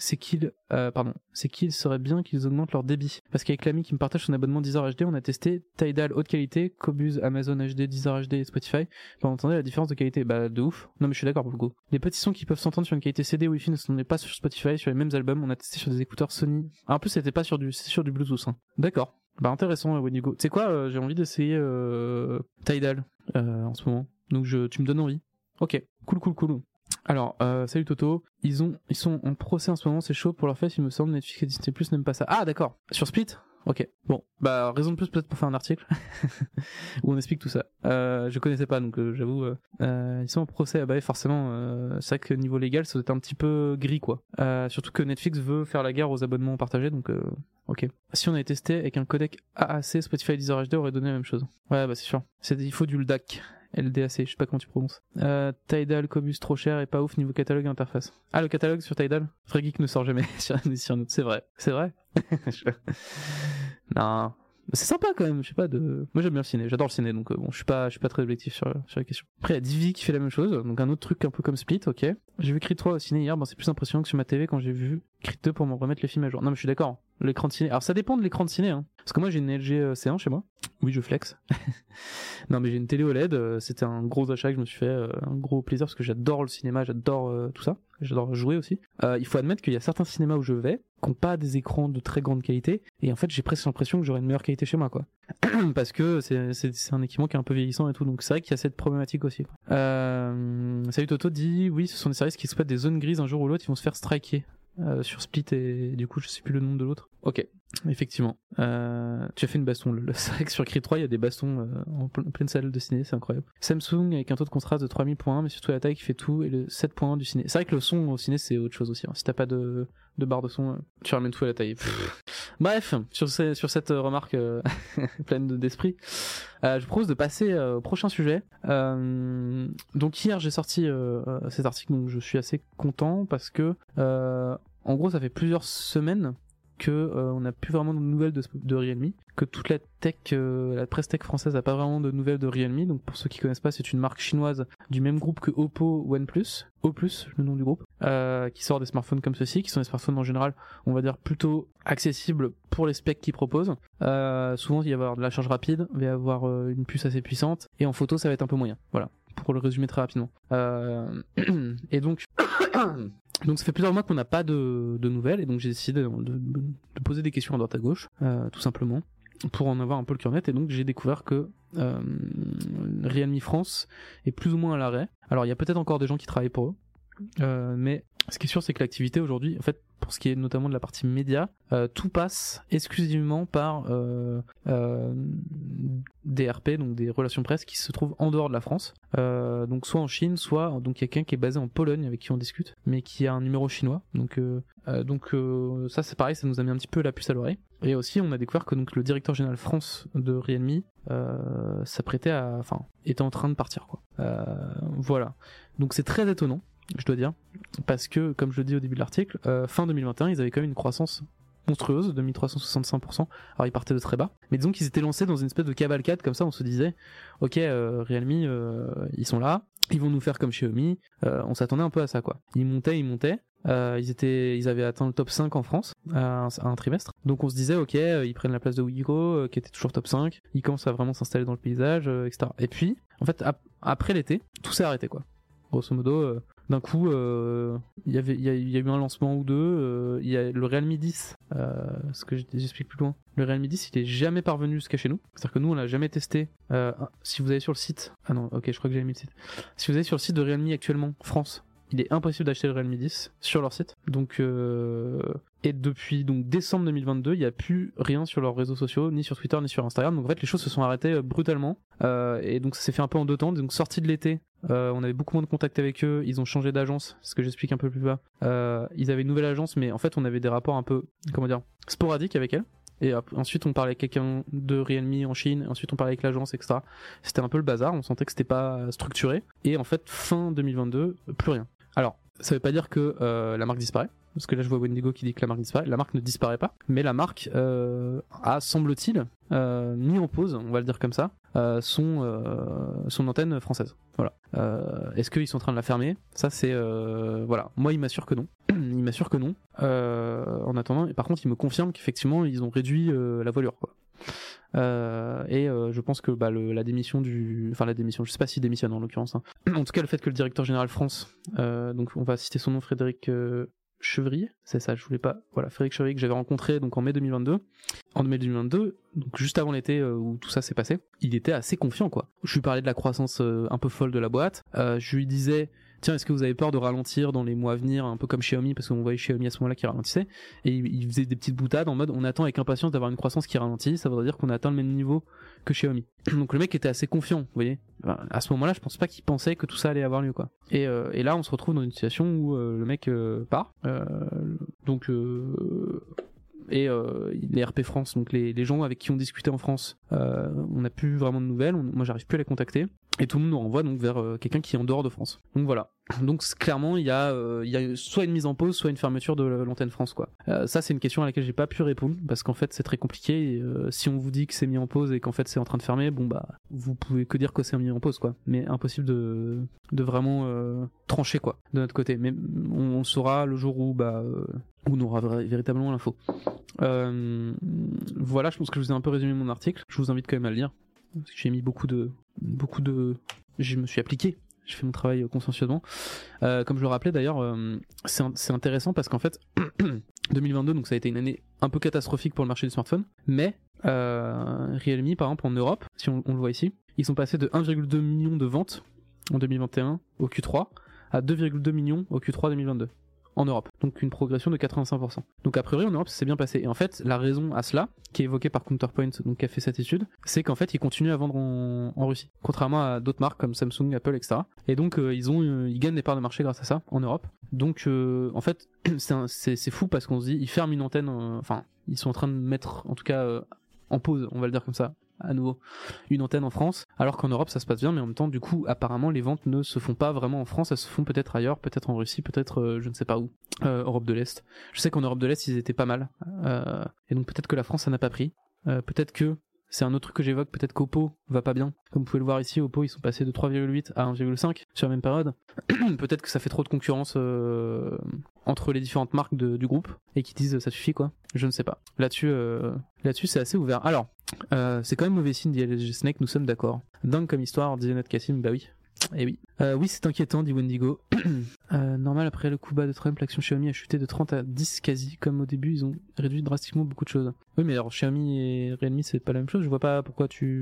qu'ils augmentent leur débit, parce qu'avec l'ami qui me partage son abonnement Deezer HD, on a testé Tidal haute qualité, Qobuz, Amazon HD, Deezer HD et Spotify. Ben, on entendait la différence de qualité, bah de ouf. Non mais je suis d'accord pour le coup. Les petits sons qui peuvent s'entendre sur une qualité CD Wi-Fi ne sont pas sur Spotify, sur les mêmes albums. On a testé sur des écouteurs Sony. Ah, en plus c'était pas sur du Bluetooth. Hein. D'accord. Bah intéressant Wendigo. Tu sais quoi, j'ai envie d'essayer Tidal en ce moment. Donc tu me donnes envie. Ok, cool. Alors, salut Toto. Ils sont en procès en ce moment, c'est chaud pour leur fête, il me semble. Netflix et Disney Plus n'aiment pas ça. Ah d'accord. Sur Split ? Ok. Bon, bah raison de plus peut-être pour faire un article où on explique tout ça. Je connaissais pas, donc j'avoue, ils sont en procès. Bah forcément, c'est vrai que niveau légal, ça doit être un petit peu gris, quoi. Surtout que Netflix veut faire la guerre aux abonnements partagés, donc ok. Si on avait testé avec un codec AAC, Spotify Deezer HD aurait donné la même chose. Ouais, bah c'est sûr. Il faut du LDAC. LDAC, je sais pas comment tu prononces. Tidal, Cobus, trop cher et pas ouf niveau catalogue et interface. Ah, le catalogue sur Tidal, Fregeek ne sort jamais sur un autre, c'est vrai. C'est vrai. Non, c'est sympa quand même, je sais pas moi j'aime bien le ciné, j'adore le ciné, donc bon, je suis pas très objectif sur la question. Après il y a Divi qui fait la même chose, donc un autre truc un peu comme Split, ok. J'ai vu Creed 3 au ciné hier, bon c'est plus impressionnant que sur ma TV quand j'ai vu Creed 2 pour me remettre les films à jour. Non mais je suis d'accord, l'écran de ciné, alors ça dépend de l'écran de ciné, hein. Parce que moi j'ai une LG C1 chez moi, oui je flex. Non mais j'ai une télé OLED, c'était un gros achat que je me suis fait, un gros plaisir parce que j'adore le cinéma, j'adore tout ça, j'adore jouer aussi. Il faut admettre qu'il y a certains cinémas où je vais qui n'ont pas des écrans de très grande qualité, et en fait j'ai presque l'impression que j'aurais une meilleure qualité chez moi, quoi. Parce que c'est un équipement qui est un peu vieillissant et tout, donc c'est vrai qu'il y a cette problématique aussi. Salut Toto dit oui, ce sont des services qui exploitent des zones grises, un jour ou l'autre ils vont se faire striker. Sur Split et du coup je sais plus le nom de l'autre. Ok, effectivement. Tu as fait une baston. C'est vrai que sur Creed 3 il y a des bastons en pleine salle de ciné, c'est incroyable. Samsung avec un taux de contraste de 3000 points, mais surtout la taille qui fait tout et le 7.1 du ciné. C'est vrai que le son au ciné c'est autre chose aussi, hein. Si t'as pas de barre de son, tu ramènes tout à la taille. Bref, sur cette remarque pleine d'esprit, je propose de passer au prochain sujet. Donc hier j'ai sorti cet article, donc je suis assez content parce que en gros ça fait plusieurs semaines que on n'a plus vraiment de nouvelles de Realme, que toute la tech, la presse tech française n'a pas vraiment de nouvelles de Realme. Donc pour ceux qui connaissent pas, c'est une marque chinoise du même groupe que Oppo, OnePlus, le nom du groupe, qui sort des smartphones comme ceci, qui sont des smartphones en général, on va dire plutôt accessibles pour les specs qu'ils proposent. Souvent il va y avoir de la charge rapide, il va y avoir une puce assez puissante, et en photo ça va être un peu moyen. Voilà, pour le résumer très rapidement. Et donc ça fait plusieurs mois qu'on n'a pas de nouvelles, et donc j'ai décidé de poser des questions à droite à gauche, tout simplement, pour en avoir un peu le cœur net. Et donc j'ai découvert que Realme France est plus ou moins à l'arrêt. Alors il y a peut-être encore des gens qui travaillent pour eux, mais ce qui est sûr c'est que l'activité aujourd'hui, en fait, pour ce qui est notamment de la partie média, tout passe exclusivement par des RP, donc des relations presse qui se trouvent en dehors de la France, donc soit en Chine, soit donc il y a quelqu'un qui est basé en Pologne avec qui on discute, mais qui a un numéro chinois, donc ça c'est pareil, ça nous a mis un petit peu la puce à l'oreille. Et aussi on a découvert que donc le directeur général France de Realme était en train de partir, quoi. Voilà, donc c'est très étonnant, je dois dire, parce que comme je le dis au début de l'article, fin 2021 ils avaient quand même une croissance monstrueuse de 1365%. Alors ils partaient de très bas, mais disons qu'ils étaient lancés dans une espèce de cavalcade comme ça. On se disait ok, Realme ils sont là, ils vont nous faire comme Xiaomi. On s'attendait un peu à ça, quoi. Ils montaient, ils avaient atteint le top 5 en France à un trimestre, donc on se disait ok, ils prennent la place de Wigo qui était toujours top 5, ils commencent à vraiment s'installer dans le paysage, etc. Et puis en fait après l'été tout s'est arrêté, quoi. Grosso modo, d'un coup, il y a eu un lancement ou deux. Il y a le Realme 10, ce que j'explique plus loin. Le Realme 10, il est jamais parvenu jusqu'à chez nous. C'est-à-dire que nous, on l'a jamais testé. Si vous allez sur le site, ah non, ok, je crois que j'ai mis le site. Si vous allez sur le site de Realme actuellement, France, il est impossible d'acheter le Realme 10 sur leur site. Donc, et depuis donc décembre 2022, il n'y a plus rien sur leurs réseaux sociaux, ni sur Twitter, ni sur Instagram. Donc en fait, les choses se sont arrêtées brutalement. Et donc ça s'est fait un peu en deux temps. Donc sortie de l'été, on avait beaucoup moins de contact avec eux. Ils ont changé d'agence, ce que j'explique un peu plus bas. Ils avaient une nouvelle agence, mais en fait, on avait des rapports un peu, sporadiques avec elle. Et ensuite on parlait avec quelqu'un de Realme en Chine, ensuite on parlait avec l'agence, etc. C'était un peu le bazar, on sentait que c'était pas structuré. Et en fait, fin 2022, plus rien. Alors, ça veut pas dire que la marque disparaît, parce que là je vois Wendigo qui dit que la marque disparaît. La marque ne disparaît pas, mais la marque a, semble-t-il, mis en pause, on va le dire comme ça, son antenne française. Voilà. Est-ce qu'ils sont en train de la fermer ? Ça c'est voilà. Moi il m'assure que non. Il m'assure que non. En attendant, et par contre il me confirme qu'effectivement ils ont réduit la voilure, quoi. Et je pense que la démission je sais pas s'il démissionne en l'occurrence, hein. En tout cas le fait que le directeur général France, donc on va citer son nom, Frédéric Chevrier, c'est ça, je voulais pas, voilà, Frédéric Chevrier, que j'avais rencontré donc en mai 2022, donc juste avant l'été où tout ça s'est passé, il était assez confiant, quoi. Je lui parlais de la croissance un peu folle de la boîte, je lui disais tiens, est-ce que vous avez peur de ralentir dans les mois à venir, un peu comme Xiaomi, parce qu'on voyait Xiaomi à ce moment-là qui ralentissait, et il faisait des petites boutades en mode on attend avec impatience d'avoir une croissance qui ralentit, ça voudrait dire qu'on a atteint le même niveau que Xiaomi. Donc le mec était assez confiant, vous voyez. Enfin, à ce moment-là, je pense pas qu'il pensait que tout ça allait avoir lieu, quoi. Et là, on se retrouve dans une situation où le mec part. Les RP France, donc les gens avec qui on discutait en France, on n'a plus vraiment de nouvelles, moi j'arrive plus à les contacter, et tout le monde nous renvoie donc vers quelqu'un qui est en dehors de France. Donc voilà. Donc clairement il y a soit une mise en pause, soit une fermeture de l'antenne France, quoi. Ça c'est une question à laquelle j'ai pas pu répondre parce qu'en fait c'est très compliqué. Et, si on vous dit que c'est mis en pause et qu'en fait c'est en train de fermer, bon bah vous pouvez que dire que c'est mis en pause, quoi. Mais impossible de vraiment trancher, quoi, de notre côté. Mais on saura le jour où on aura véritablement l'info. Voilà, je pense que je vous ai un peu résumé mon article. Je vous invite quand même à le lire parce que j'ai mis beaucoup de je me suis appliqué. Je fais mon travail consciencieusement. Comme je le rappelais d'ailleurs, c'est intéressant parce qu'en fait, 2022, donc ça a été une année un peu catastrophique pour le marché du smartphone, mais Realme, par exemple, en Europe, si on le voit ici, ils sont passés de 1,2 million de ventes en 2021 au Q3 à 2,2 millions au Q3 2022. En Europe, donc une progression de 85%. Donc a priori en Europe ça s'est bien passé. Et en fait la raison à cela, qui est évoquée par Counterpoint, donc qui a fait cette étude, c'est qu'en fait ils continuent à vendre en Russie, contrairement à d'autres marques comme Samsung, Apple, etc. Et donc ils gagnent des parts de marché grâce à ça en Europe. Donc en fait c'est fou parce qu'on se dit ils ferment une antenne, ils sont en train de mettre en tout cas en pause, on va le dire comme ça, à nouveau, une antenne en France, alors qu'en Europe ça se passe bien, mais en même temps du coup apparemment les ventes ne se font pas vraiment en France, elles se font peut-être ailleurs, peut-être en Russie, peut-être je ne sais pas où, Europe de l'Est. Je sais qu'en Europe de l'Est ils étaient pas mal, et donc peut-être que la France ça n'a pas pris, peut-être que c'est un autre truc que j'évoque, peut-être qu'Oppo va pas bien, comme vous pouvez le voir ici, Oppo ils sont passés de 3,8 à 1,5 sur la même période. Peut-être que ça fait trop de concurrence entre les différentes marques du groupe et qui disent ça suffit, quoi. Je ne sais pas. Là-dessus c'est assez ouvert. Alors c'est quand même mauvais signe, dit LG Snake, nous sommes d'accord. Dingue comme histoire, disait notre Cassim, bah oui. Et oui. Oui, c'est inquiétant, dit Wendigo. Normal, après le coup bas de Trump, l'action Xiaomi a chuté de 30 à 10 quasi, comme au début, ils ont réduit drastiquement beaucoup de choses. Oui, mais alors Xiaomi et Realme, c'est pas la même chose, je vois pas pourquoi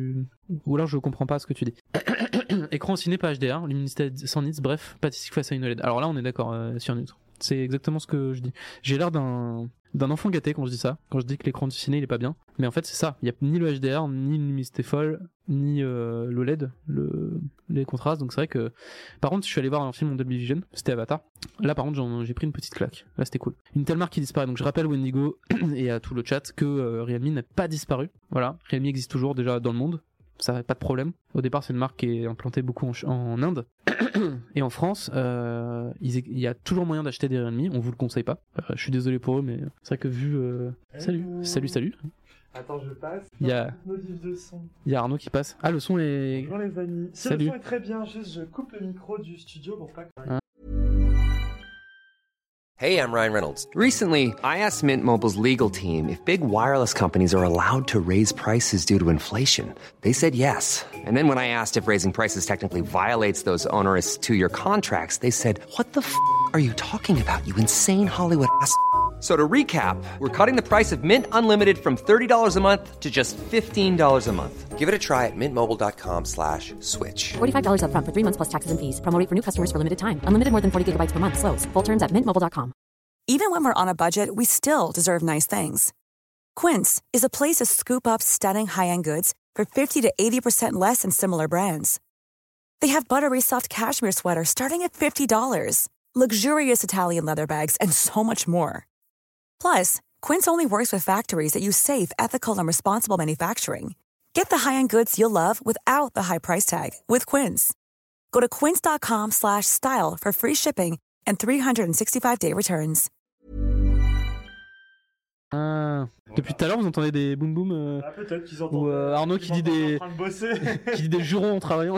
ou alors je comprends pas ce que tu dis. Écran ciné, pas HDR, luminosité sans nits, bref, pas face à une OLED. Alors là, on est d'accord sur neutre. C'est exactement ce que je dis. J'ai l'air d'un enfant gâté quand je dis ça, quand je dis que l'écran du ciné il est pas bien. Mais en fait c'est ça, il y a ni le HDR, ni une luminosité folle, ni l'OLED, les contrastes. Donc c'est vrai que par contre je suis allé voir un film en Dolby Vision, c'était Avatar. Là par contre j'ai pris une petite claque, là c'était cool. Une telle marque qui disparaît, donc je rappelle Wendigo et à tout le chat que Realme n'a pas disparu. Voilà, Realme existe toujours déjà dans le monde. Ça pas de problème. Au départ, c'est une marque qui est implantée beaucoup en Inde. Et en France, il y a toujours moyen d'acheter des Realme. On vous le conseille pas. Je suis désolé pour eux, mais c'est vrai que vu... Salut. Attends, je passe. Il y a modif de son. Il y a Arnaud qui passe. Ah, le son est... Bonjour les amis. Salut. Le son est très bien, juste je coupe le micro du studio pour pas que... Hey, I'm Ryan Reynolds. Recently, I asked Mint Mobile's legal team if big wireless companies are allowed to raise prices due to inflation. They said yes. And then when I asked if raising prices technically violates those onerous two-year contracts, they said, "What the f*** are you talking about, you insane Hollywood ass?" So to recap, we're cutting the price of Mint Unlimited from $30 a month to just $15 a month. Give it a try at mintmobile.com/switch. $45 up front for 3 months plus taxes and fees. Promo rate for new customers for limited time. Unlimited more than 40 gigabytes per month. Slows full terms at mintmobile.com. Even when we're on a budget, we still deserve nice things. Quince is a place to scoop up stunning high-end goods for 50 to 80% less than similar brands. They have buttery soft cashmere sweaters starting at $50, luxurious Italian leather bags, and so much more. Plus, Quince only works with factories that use safe, ethical, and responsible manufacturing. Get the high-end goods you'll love without the high price tag with Quince. Go to quince.com/style for free shipping and 365-day returns. Depuis tout à l'heure, vous entendez des boum boum peut-être qu'ils entendent. ou Arnaud qui dit des en train de bosser. qui dit des jurons en travaillant.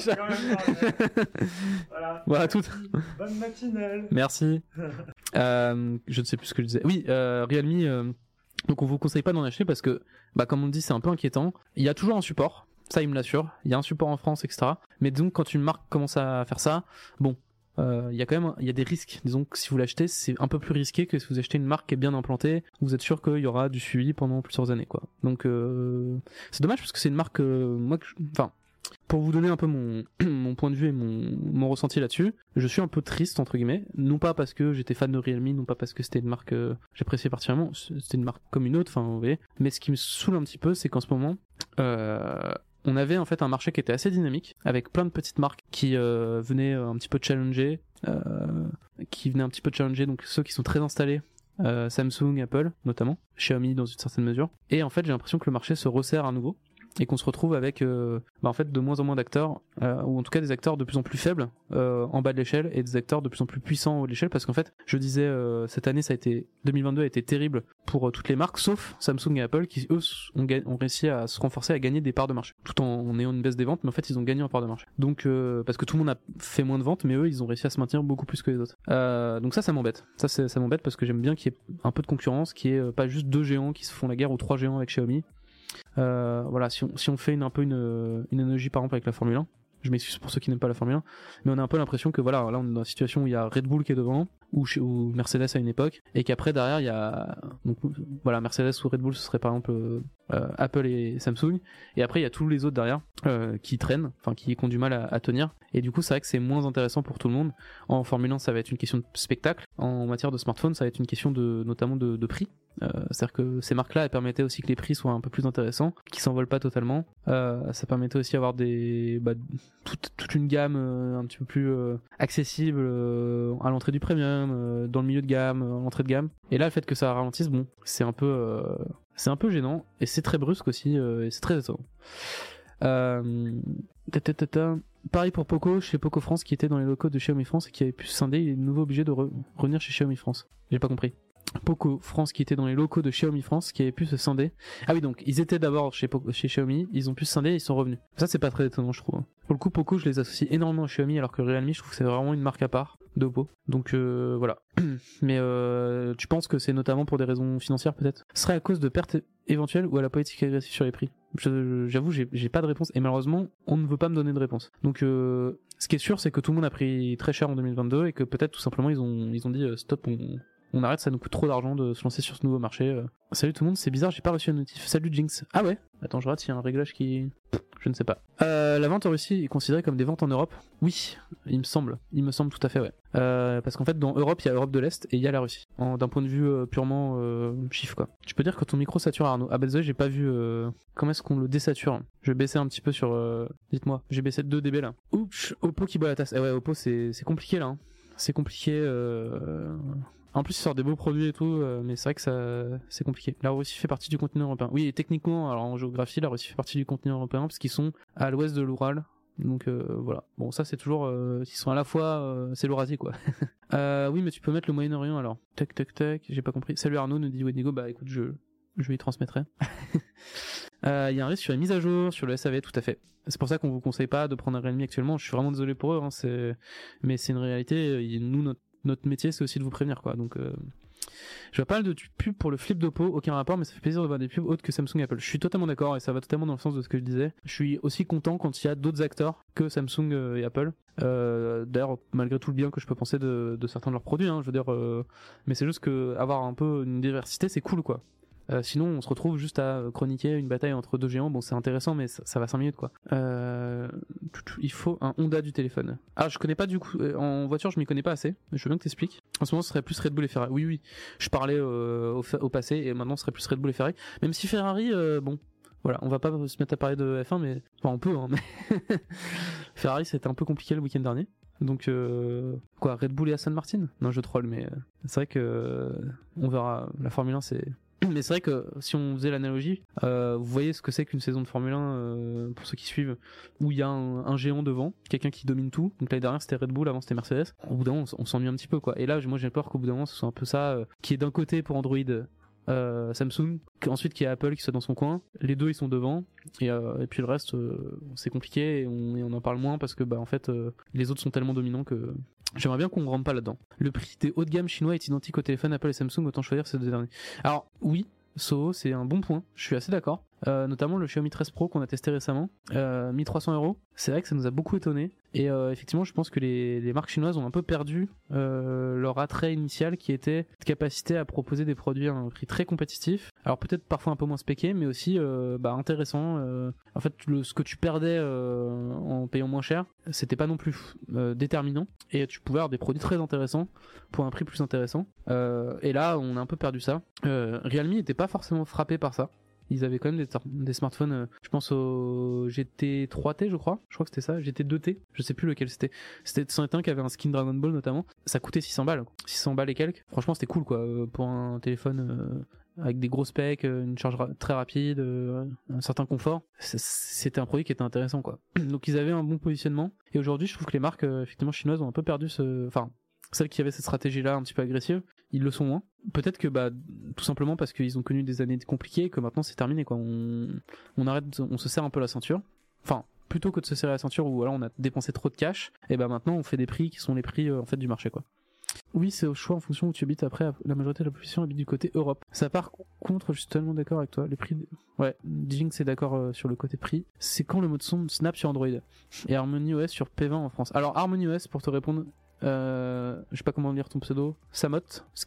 Voilà tout. Bonne matinale. Merci. Je ne sais plus ce que je disais. Oui, Realme. Donc on vous conseille pas d'en acheter parce que, comme on le dit, c'est un peu inquiétant. Il y a toujours un support, ça il me l'assure. Il y a un support en France, etc. Mais disons que quand une marque commence à faire ça, il y a quand même des risques. Disons que si vous l'achetez, c'est un peu plus risqué que si vous achetez une marque qui est bien implantée, vous êtes sûr qu'il y aura du suivi pendant plusieurs années, quoi. Donc c'est dommage parce que c'est une marque Pour vous donner un peu mon point de vue et mon ressenti là-dessus, je suis un peu triste entre guillemets, non pas parce que j'étais fan de Realme, non pas parce que c'était une marque que j'appréciais particulièrement, c'était une marque comme une autre, enfin vous voyez, mais ce qui me saoule un petit peu, c'est qu'en ce moment, on avait en fait un marché qui était assez dynamique, avec plein de petites marques qui venaient un petit peu challenger, donc ceux qui sont très installés, Samsung, Apple notamment, Xiaomi dans une certaine mesure, et en fait j'ai l'impression que le marché se resserre à nouveau, et qu'on se retrouve avec en fait de moins en moins d'acteurs, ou en tout cas des acteurs de plus en plus faibles en bas de l'échelle, et des acteurs de plus en plus puissants en haut de l'échelle, parce qu'en fait je disais cette année 2022 a été terrible pour toutes les marques sauf Samsung et Apple qui eux ont réussi à se renforcer, à gagner des parts de marché tout en ayant une baisse des ventes, mais en fait ils ont gagné en parts de marché, donc parce que tout le monde a fait moins de ventes, mais eux ils ont réussi à se maintenir beaucoup plus que les autres, donc ça m'embête, ça m'embête parce que j'aime bien qu'il y ait un peu de concurrence, qu'il y ait pas juste 2 géants qui se font la guerre ou 3 géants avec Xiaomi. Voilà, si on fait une analogie par exemple avec la Formule 1, je m'excuse pour ceux qui n'aiment pas la Formule 1, mais on a un peu l'impression que voilà, là on est dans une situation où il y a Red Bull qui est devant, ou Mercedes à une époque, et qu'après derrière il y a donc voilà, Mercedes ou Red Bull ce serait par exemple Apple et Samsung, et après il y a tous les autres derrière qui traînent, enfin qui ont du mal à tenir, et du coup c'est vrai que c'est moins intéressant pour tout le monde. En Formule 1 ça va être une question de spectacle, en matière de smartphone ça va être une question notamment de prix. C'est-à-dire que ces marques-là, elles permettaient aussi que les prix soient un peu plus intéressants, qu'ils s'envolent pas totalement. Ça permettait aussi d'avoir toute une gamme un petit peu plus accessible à l'entrée du premium, dans le milieu de gamme, à l'entrée de gamme. Et là, le fait que ça ralentisse, bon, c'est un peu gênant, et c'est très brusque aussi, et c'est très étonnant. Pareil pour Poco, chez Poco France, qui était dans les locaux de Xiaomi France et qui avait pu se scinder, il est de nouveau obligé de revenir chez Xiaomi France. J'ai pas compris. Poco France qui était dans les locaux de Xiaomi France, qui avait pu se scinder. Ah oui, donc ils étaient d'abord chez Xiaomi, ils ont pu se scinder et ils sont revenus. Ça c'est pas très étonnant je trouve. Pour le coup Poco je les associe énormément à Xiaomi, alors que Realme je trouve que c'est vraiment une marque à part d'Oppo. Donc voilà. Mais tu penses que c'est notamment pour des raisons financières peut-être? Ce serait à cause de pertes éventuelles ou à la politique agressive sur les prix? J'avoue j'ai pas de réponse, et malheureusement on ne veut pas me donner de réponse. Donc ce qui est sûr c'est que tout le monde a pris très cher en 2022, et que peut-être tout simplement ils ont dit stop, on arrête, ça nous coûte trop d'argent de se lancer sur ce nouveau marché. Salut tout le monde, c'est bizarre, j'ai pas reçu un notif. Salut Jinx. Ah ouais? Attends, je regarde s'il y a un réglage qui... Je ne sais pas. La vente en Russie est considérée comme des ventes en Europe? Oui, il me semble tout à fait, ouais. Parce qu'en fait, dans Europe, il y a Europe de l'Est et il y a la Russie. D'un point de vue purement chiffre, quoi. Tu peux dire que ton micro sature, Arnaud. Ah bah désolé, j'ai pas vu comment est-ce qu'on le désature. Je vais baisser un petit peu sur... Dites-moi, j'ai baissé de 2 dB là. Ouch, Oppo qui boit la tasse. Eh ouais, Oppo c'est compliqué là. Hein. C'est compliqué... En plus, ils sortent des beaux produits et tout, mais c'est vrai que c'est compliqué. La Russie fait partie du continent européen. Oui, et techniquement, alors en géographie, la Russie fait partie du continent européen parce qu'ils sont à l'ouest de l'Oural. Donc voilà. Bon, ça c'est toujours... ils sont à la fois... c'est l'Eurasie quoi. Oui, mais tu peux mettre le Moyen-Orient alors. Tac, j'ai pas compris. Salut Arnaud, nous dit Wendigo. Bah écoute, je lui transmettrai. Il y a un risque sur les mises à jour, sur le SAV, tout à fait. C'est pour ça qu'on vous conseille pas de prendre un Realme actuellement. Je suis vraiment désolé pour eux, hein, mais c'est une réalité. Nous, notre métier c'est aussi de vous prévenir quoi, donc je vois pas mal de pubs pour le flip d'Oppo, aucun rapport, mais ça fait plaisir de voir des pubs autres que Samsung et Apple. Je suis totalement d'accord, et ça va totalement dans le sens de ce que je disais. Je suis aussi content quand il y a d'autres acteurs que Samsung et Apple, d'ailleurs malgré tout le bien que je peux penser de certains de leurs produits, hein, je veux dire, mais c'est juste que avoir un peu une diversité c'est cool quoi. Sinon on se retrouve juste à chroniquer une bataille entre 2 géants. Bon, c'est intéressant, mais ça va 5 minutes quoi. Il faut un Honda du téléphone. Ah, je connais pas du coup, en voiture je m'y connais pas assez, je veux bien que t'expliques. En ce moment ce serait plus Red Bull et Ferrari. Oui, je parlais au passé, et maintenant ce serait plus Red Bull et Ferrari. Même si Ferrari, bon, voilà, on va pas se mettre à parler de F1, mais enfin on peut, hein, mais Ferrari c'était un peu compliqué le week-end dernier. Donc quoi, Red Bull et Aston Martin? Non, je troll, mais c'est vrai que on verra. La Formule 1 c'est... Mais c'est vrai que si on faisait l'analogie, vous voyez ce que c'est qu'une saison de Formule 1, pour ceux qui suivent, où il y a un géant devant, quelqu'un qui domine tout. Donc l'année dernière c'était Red Bull, avant c'était Mercedes. Au bout d'un moment on s'ennuie un petit peu quoi. Et là moi j'ai peur qu'au bout d'un moment ce soit un peu ça, qui est d'un côté pour Android Samsung, ensuite qui est Apple qui soit dans son coin. Les deux ils sont devant, et puis le reste c'est compliqué, et on en parle moins parce que bah en fait les autres sont tellement dominants que j'aimerais bien qu'on ne rentre pas là-dedans. Le prix des hauts de gamme chinois est identique au téléphone Apple et Samsung, autant choisir ces 2 derniers. Alors oui, Soho c'est un bon point, je suis assez d'accord. notamment le Xiaomi 13 Pro qu'on a testé récemment, 1300€. C'est vrai que ça nous a beaucoup étonné. Et effectivement, je pense que les marques chinoises ont un peu perdu leur attrait initial qui était de capacité à proposer des produits à un prix très compétitif. Alors peut-être parfois un peu moins spéqué, mais aussi intéressant. En fait, ce que tu perdais en payant moins cher, c'était pas non plus déterminant. Et tu pouvais avoir des produits très intéressants pour un prix plus intéressant. Et là, on a un peu perdu ça. Realme n'était pas forcément frappé par ça. Ils avaient quand même des smartphones, je pense au GT3T, je crois que c'était ça, GT2T, je sais plus lequel c'était. C'en un qui avait un skin Dragon Ball notamment. Ça coûtait 600 balles, 600 balles et quelques. Franchement, c'était cool quoi, pour un téléphone avec des gros specs, une charge très rapide, un certain confort. C'était un produit qui était intéressant quoi. Donc ils avaient un bon positionnement. Et aujourd'hui, je trouve que les marques effectivement chinoises ont un peu perdu celles qui avaient cette stratégie-là un petit peu agressive, ils le sont moins. Peut-être que tout simplement parce qu'ils ont connu des années compliquées et que maintenant c'est terminé quoi. On arrête, on se serre un peu la ceinture. Enfin, plutôt que de se serrer la ceinture où alors on a dépensé trop de cash, et maintenant on fait des prix qui sont les prix en fait du marché quoi. Oui, c'est au choix en fonction où tu habites. Après, la majorité de la population habite du côté Europe. Ça par contre, je suis totalement d'accord avec toi. Les prix, ouais, Dijing c'est d'accord sur le côté prix. C'est quand le mode son Snap sur Android et Harmony OS sur P20 en France. Alors Harmony OS, pour te répondre, je sais pas comment lire ton pseudo, Samot.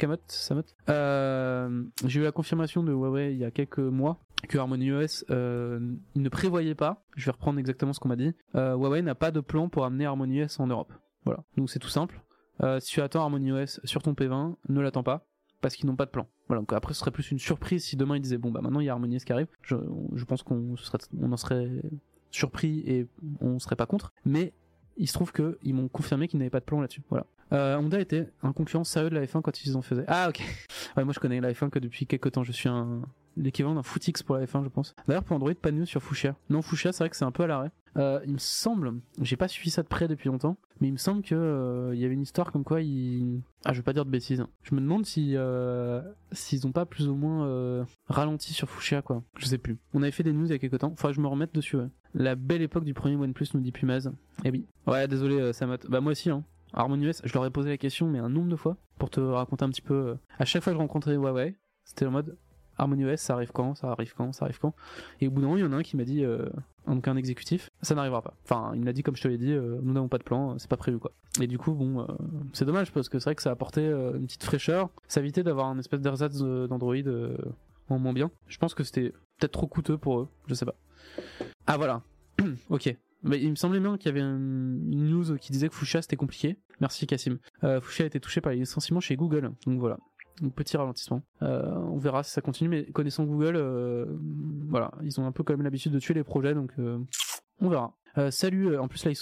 J'ai eu la confirmation de Huawei il y a quelques mois que Harmony OS il ne prévoyait pas, je vais reprendre exactement ce qu'on m'a dit, Huawei n'a pas de plan pour amener Harmony OS en Europe. Voilà, donc c'est tout simple. Si tu attends Harmony OS sur ton P20, ne l'attends pas, parce qu'ils n'ont pas de plan. Voilà, donc après ce serait plus une surprise si demain ils disaient bon maintenant il y a Harmony OS qui arrive. Je pense qu'on en serait surpris et on serait pas contre, mais il se trouve qu'ils m'ont confirmé qu'ils n'avaient pas de plan là-dessus. Voilà. Honda était un concurrent sérieux de la F1 quand ils en faisaient. Ah ok. Ouais, moi je connais la F1 que depuis quelques temps. Je suis l'équivalent d'un footix pour la F1 je pense. D'ailleurs pour Android, pas de news sur Fuchsia. Non, Fuchsia c'est vrai que c'est un peu à l'arrêt. Il me semble, j'ai pas suivi ça de près depuis longtemps, mais il me semble que y avait une histoire comme quoi je vais pas dire de bêtises. Je me demande s'ils ont pas plus ou moins ralenti sur Fuchsia quoi. Je sais plus. On avait fait des news il y a quelques temps. Faudrait que je me remette dessus. Ouais. La belle époque du premier OnePlus nous dit Pumaz. Eh oui. Ouais, désolé Samot. Moi aussi hein. Harmony OS, je leur ai posé la question mais un nombre de fois pour te raconter un petit peu. À chaque fois que je rencontrais Huawei, c'était en mode Harmony OS, ça arrive quand. Et au bout d'un moment, il y en a un qui m'a dit, donc un exécutif, ça n'arrivera pas. Enfin, il me l'a dit comme je te l'ai dit, nous n'avons pas de plan, c'est pas prévu quoi. Et du coup, c'est dommage parce que c'est vrai que ça a apporté une petite fraîcheur, ça évitait d'avoir un espèce d'ersatz d'Android en moins bien. Je pense que c'était peut-être trop coûteux pour eux, je sais pas. Ah voilà, ok. Mais il me semblait bien qu'il y avait une news qui disait que Fuchsia c'était compliqué. Merci Cassim. Fuchsia a été touché par les licenciements chez Google, donc voilà. Un petit ralentissement. On verra si ça continue, mais connaissant Google, voilà, ils ont un peu quand même l'habitude de tuer les projets, donc on verra. Salut, en plus là ils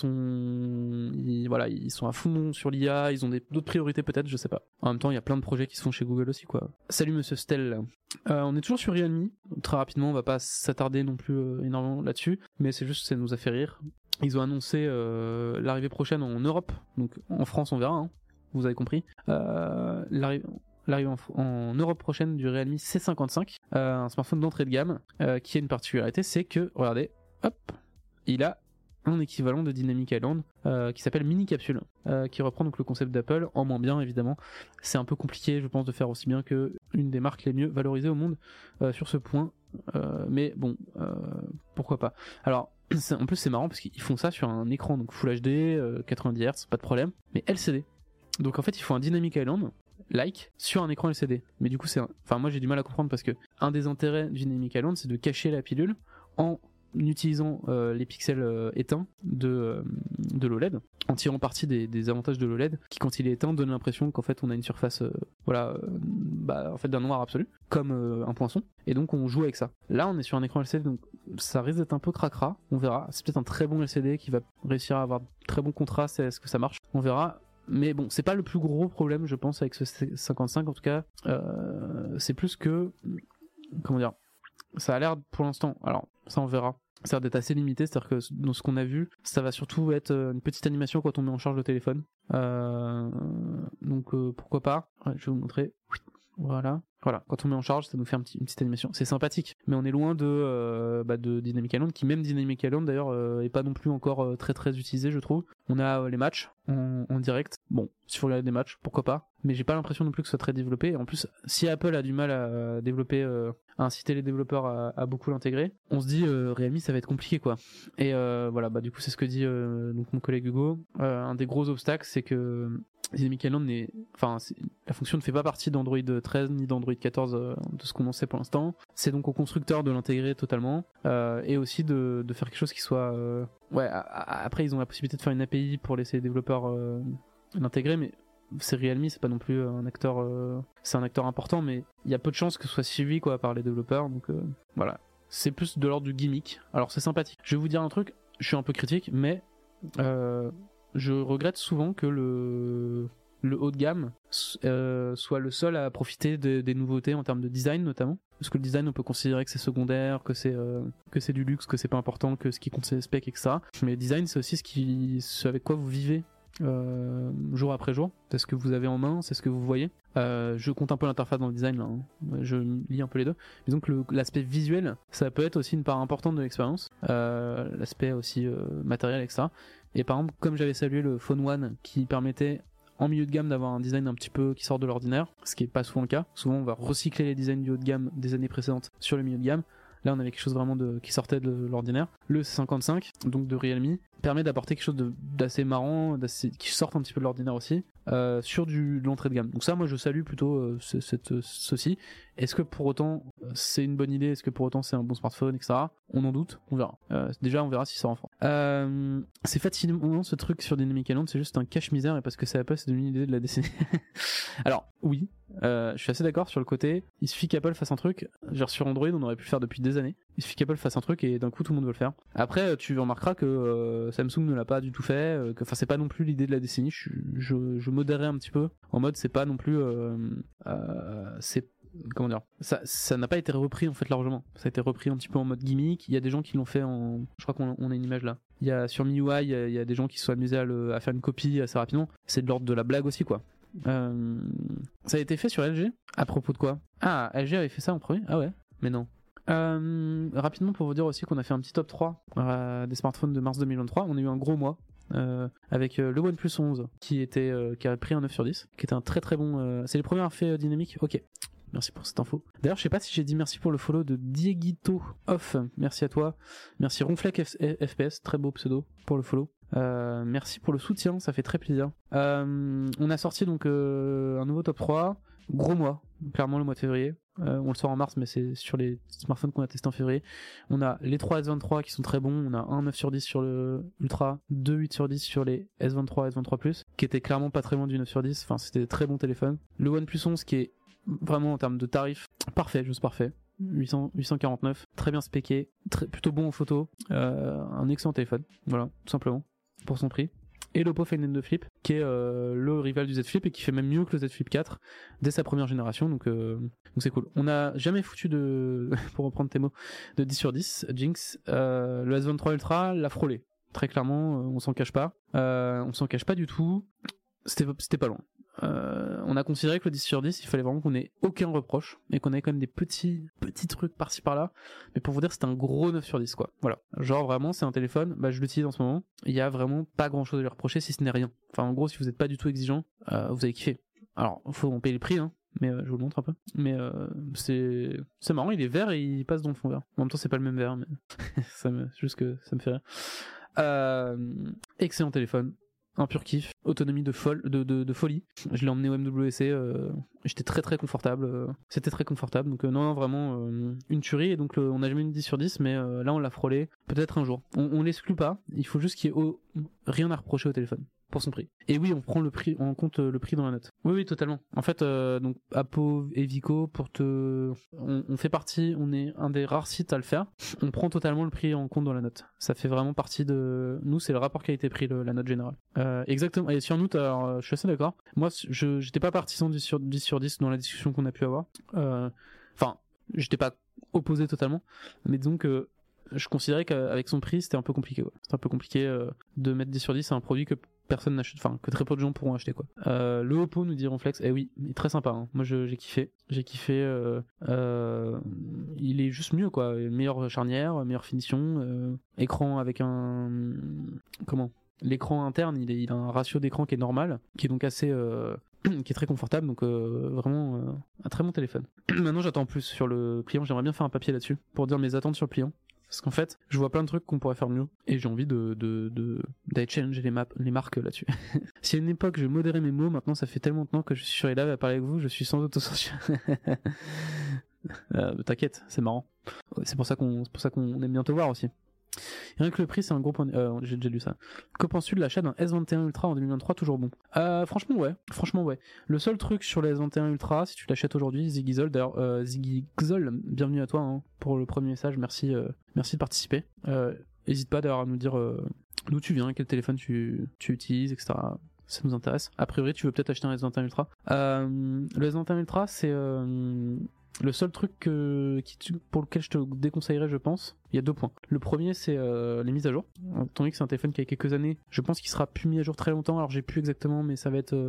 sont à fond sur l'IA, ils ont d'autres priorités peut-être, je sais pas. En même temps il y a plein de projets qui se font chez Google aussi quoi. Salut Monsieur Stel. On est toujours sur Realme, très rapidement, on va pas s'attarder non plus énormément là-dessus, mais c'est juste que ça nous a fait rire. Ils ont annoncé l'arrivée prochaine en Europe, donc en France on verra, hein, vous avez compris. L'arrivée en Europe prochaine du Realme C55, un smartphone d'entrée de gamme, qui a une particularité, c'est que, regardez, hop, il a un équivalent de Dynamic Island qui s'appelle Mini Capsule, qui reprend donc le concept d'Apple en moins bien évidemment. C'est un peu compliqué je pense de faire aussi bien que une des marques les mieux valorisées au monde sur ce point, mais bon, pourquoi pas. Alors en plus c'est marrant parce qu'ils font ça sur un écran donc Full HD, 90 Hz, pas de problème, mais LCD. Donc en fait ils font un Dynamic Island sur un écran LCD. Mais du coup moi j'ai du mal à comprendre parce que un des intérêts du Dynamic Island c'est de cacher la pilule en utilisant les pixels éteints de l'OLED, en tirant parti des avantages de l'OLED qui quand il est éteint donne l'impression qu'en fait on a une surface en fait d'un noir absolu comme un poinçon, et donc on joue avec ça. Là on est sur un écran LCD donc ça risque d'être un peu cracra, on verra. C'est peut-être un très bon LCD qui va réussir à avoir très bon contraste, est-ce que ça marche, on verra. Mais bon, c'est pas le plus gros problème, je pense, avec ce 55, en tout cas. C'est plus que... Comment dire ? Ça a l'air, pour l'instant... Alors, ça, on verra. Ça a l'air d'être assez limité, c'est-à-dire que dans ce qu'on a vu, ça va surtout être une petite animation quand on met en charge le téléphone. Donc, pourquoi pas ? Ouais, je vais vous montrer. Voilà. Quand on met en charge, ça nous fait une petite animation. C'est sympathique, mais on est loin de Dynamic Island, qui même Dynamic Island d'ailleurs est pas non plus encore très très utilisé, je trouve. On a les matchs en direct. Bon, s'il faut regarder des matchs, pourquoi pas. Mais j'ai pas l'impression non plus que ce soit très développé. En plus, si Apple a du mal à développer, à inciter les développeurs à beaucoup l'intégrer, on se dit Realme ça va être compliqué quoi. Et voilà, du coup c'est ce que dit donc mon collègue Hugo. Un des gros obstacles, c'est que Dynamic Island la fonction ne fait pas partie d'Android 13 ni d'Android 14 de ce qu'on en sait pour l'instant. C'est donc au constructeur de l'intégrer totalement et aussi de faire quelque chose qui soit après ils ont la possibilité de faire une API pour laisser les développeurs l'intégrer, mais c'est Realme, c'est pas non plus un acteur c'est un acteur important, mais il y a peu de chances que ce soit suivi quoi par les développeurs, donc voilà, c'est plus de l'ordre du gimmick. Alors c'est sympathique, je vais vous dire un truc, je suis un peu critique, mais je regrette souvent que le haut de gamme soit le seul à profiter des nouveautés en termes de design notamment, parce que le design on peut considérer que c'est secondaire, que c'est du luxe, que c'est pas important, que ce qui compte c'est les specs, etc. Mais le design c'est aussi ce avec quoi vous vivez jour après jour, c'est ce que vous avez en main, c'est ce que vous voyez. Je compte un peu l'interface dans le design là, hein. Je lis un peu les deux. Disons que l'aspect visuel, ça peut être aussi une part importante de l'expérience, l'aspect aussi matériel, etc. Et par exemple, comme j'avais salué le Phone One qui permettait en milieu de gamme d'avoir un design un petit peu qui sort de l'ordinaire, ce qui est pas souvent le cas. Souvent on va recycler les designs du haut de gamme des années précédentes sur le milieu de gamme. Là on avait quelque chose vraiment qui sortait de l'ordinaire. Le C55, donc de Realme, permet d'apporter quelque chose d'assez marrant, qui sorte un petit peu de l'ordinaire aussi, sur de l'entrée de gamme. Donc ça moi je salue plutôt ceci. Est-ce que pour autant c'est une bonne idée, est-ce que pour autant c'est un bon smartphone, etc. On en doute, on verra. Déjà on verra si ça rend fort. C'est facilement ce truc sur Dynamic Island, c'est juste un cache-misère, et parce que c'est Apple, c'est devenu une idée de la décennie. Alors oui, je suis assez d'accord sur le côté, il suffit qu'Apple fasse un truc, genre sur Android on aurait pu le faire depuis des années, il suffit qu'Apple fasse un truc et d'un coup tout le monde veut le faire. Après tu remarqueras que Samsung ne l'a pas du tout fait, c'est pas non plus l'idée de la décennie, je modérerai un petit peu, en mode c'est pas non plus comment dire, ça n'a pas été repris en fait largement, ça a été repris un petit peu en mode gimmick. Il y a des gens qui l'ont fait je crois qu'on a une image là, il y a sur MIUI, il y a des gens qui se sont amusés à faire une copie assez rapidement, c'est de l'ordre de la blague aussi quoi. Ça a été fait sur LG, à propos de quoi? Ah, LG avait fait ça en premier? Ah ouais, mais non. Rapidement pour vous dire aussi qu'on a fait un petit top 3 des smartphones de mars 2023, on a eu un gros mois avec le OnePlus 11 qui a pris un 9 sur 10, qui était un très très bon c'est les premiers à avoir fait dynamique. Ok, merci pour cette info. D'ailleurs je sais pas si j'ai dit merci pour le follow de Dieguito Off, merci à toi, merci Ronflec FPS, très beau pseudo pour le follow. Merci pour le soutien, ça fait très plaisir. On a sorti donc un nouveau top 3, gros mois, clairement le mois de février. On le sort en mars, mais c'est sur les smartphones qu'on a testés en février. On a les 3 S23 qui sont très bons, on a un 9 sur 10 sur le Ultra, 2 8 sur 10 sur les S23 S23 Plus, qui étaient clairement pas très loin du 9 sur 10, enfin c'était des très bons téléphones. Le OnePlus 11 qui est vraiment en termes de tarifs, parfait, juste parfait. 849, très bien spéqué, plutôt bon en photo, un excellent téléphone, voilà, tout simplement, pour son prix. Et l'Oppo Find N2 Flip, qui est le rival du Z Flip et qui fait même mieux que le Z Flip 4 dès sa première génération, donc c'est cool. On n'a jamais foutu pour reprendre tes mots, de 10 sur 10, Jinx. Le S23 Ultra l'a frôlé, très clairement, on s'en cache pas. On s'en cache pas du tout, c'était pas loin. On a considéré que le 10 sur 10, il fallait vraiment qu'on ait aucun reproche et qu'on ait quand même des petits trucs par-ci par-là, mais pour vous dire c'était un gros 9 sur 10 quoi. Voilà, genre vraiment c'est un téléphone, je l'utilise en ce moment, il y a vraiment pas grand chose à lui reprocher si ce n'est rien. Enfin en gros si vous êtes pas du tout exigeant, vous allez kiffer. Alors faut en payer le prix hein, mais je vous le montre un peu. Mais c'est marrant, il est vert et il passe dans le fond vert. En même temps c'est pas le même vert, mais c'est juste que ça me fait rire. Excellent téléphone. Un pur kiff, autonomie de folie. Je l'ai emmené au MWC, j'étais très très confortable, c'était très confortable, donc non vraiment une tuerie, et donc on n'a jamais eu une 10 sur 10, mais là on l'a frôlé, peut-être un jour. On l'exclut pas, il faut juste qu'il y ait rien à reprocher au téléphone, pour son prix. Et oui, on prend en compte le prix dans la note. Oui, totalement. En fait, donc Apo et Vico, on fait partie, on est un des rares sites à le faire. On prend totalement le prix en compte dans la note. Ça fait vraiment partie de nous, c'est le rapport qualité-prix, la note générale. Exactement. Et sur Note, alors je suis assez d'accord. Moi, j'étais pas partisan du 10 sur 10 dans la discussion qu'on a pu avoir. Enfin, j'étais pas opposé totalement, mais disons que je considérais qu'avec son prix, c'était un peu compliqué. Ouais. C'était un peu compliqué de mettre 10 sur 10 à un produit que personne n'achète, enfin que très peu de gens pourront acheter quoi. Le Oppo nous dit Ronflex, oui, il est très sympa. Hein. Moi j'ai kiffé, il est juste mieux quoi, meilleure charnière, meilleure finition, écran avec l'écran interne, il a un ratio d'écran qui est normal, qui est donc assez qui est très confortable, donc vraiment un très bon téléphone. Maintenant j'attends plus sur le pliant, j'aimerais bien faire un papier là-dessus pour dire mes attentes sur le pliant. Parce qu'en fait, je vois plein de trucs qu'on pourrait faire mieux, et j'ai envie d'aller challenger les marques là-dessus. Si à une époque je modérais mes mots, maintenant ça fait tellement de temps que je suis sur les lives à parler avec vous, je suis sans autocensure. T'inquiète, c'est marrant. C'est pour ça qu'on aime bien te voir aussi. Rien que le prix, c'est un gros point. J'ai déjà lu ça. Que penses-tu de l'achat d'un S21 Ultra en 2023, toujours bon? Franchement, ouais. Le seul truc sur le S21 Ultra, si tu l'achètes aujourd'hui, Ziggyzol, d'ailleurs, Ziggyzol, bienvenue à toi hein, pour le premier message, merci de participer. N'hésite pas d'ailleurs à nous dire d'où tu viens, quel téléphone tu utilises, etc. Ça nous intéresse. A priori, tu veux peut-être acheter un S21 Ultra. Le S21 Ultra, c'est le seul truc pour lequel je te déconseillerais, je pense. Il y a 2 points. Le premier, c'est les mises à jour. Étant donné que c'est un téléphone qui a quelques années, je pense qu'il sera plus mis à jour très longtemps. Alors j'ai plus exactement, mais ça va être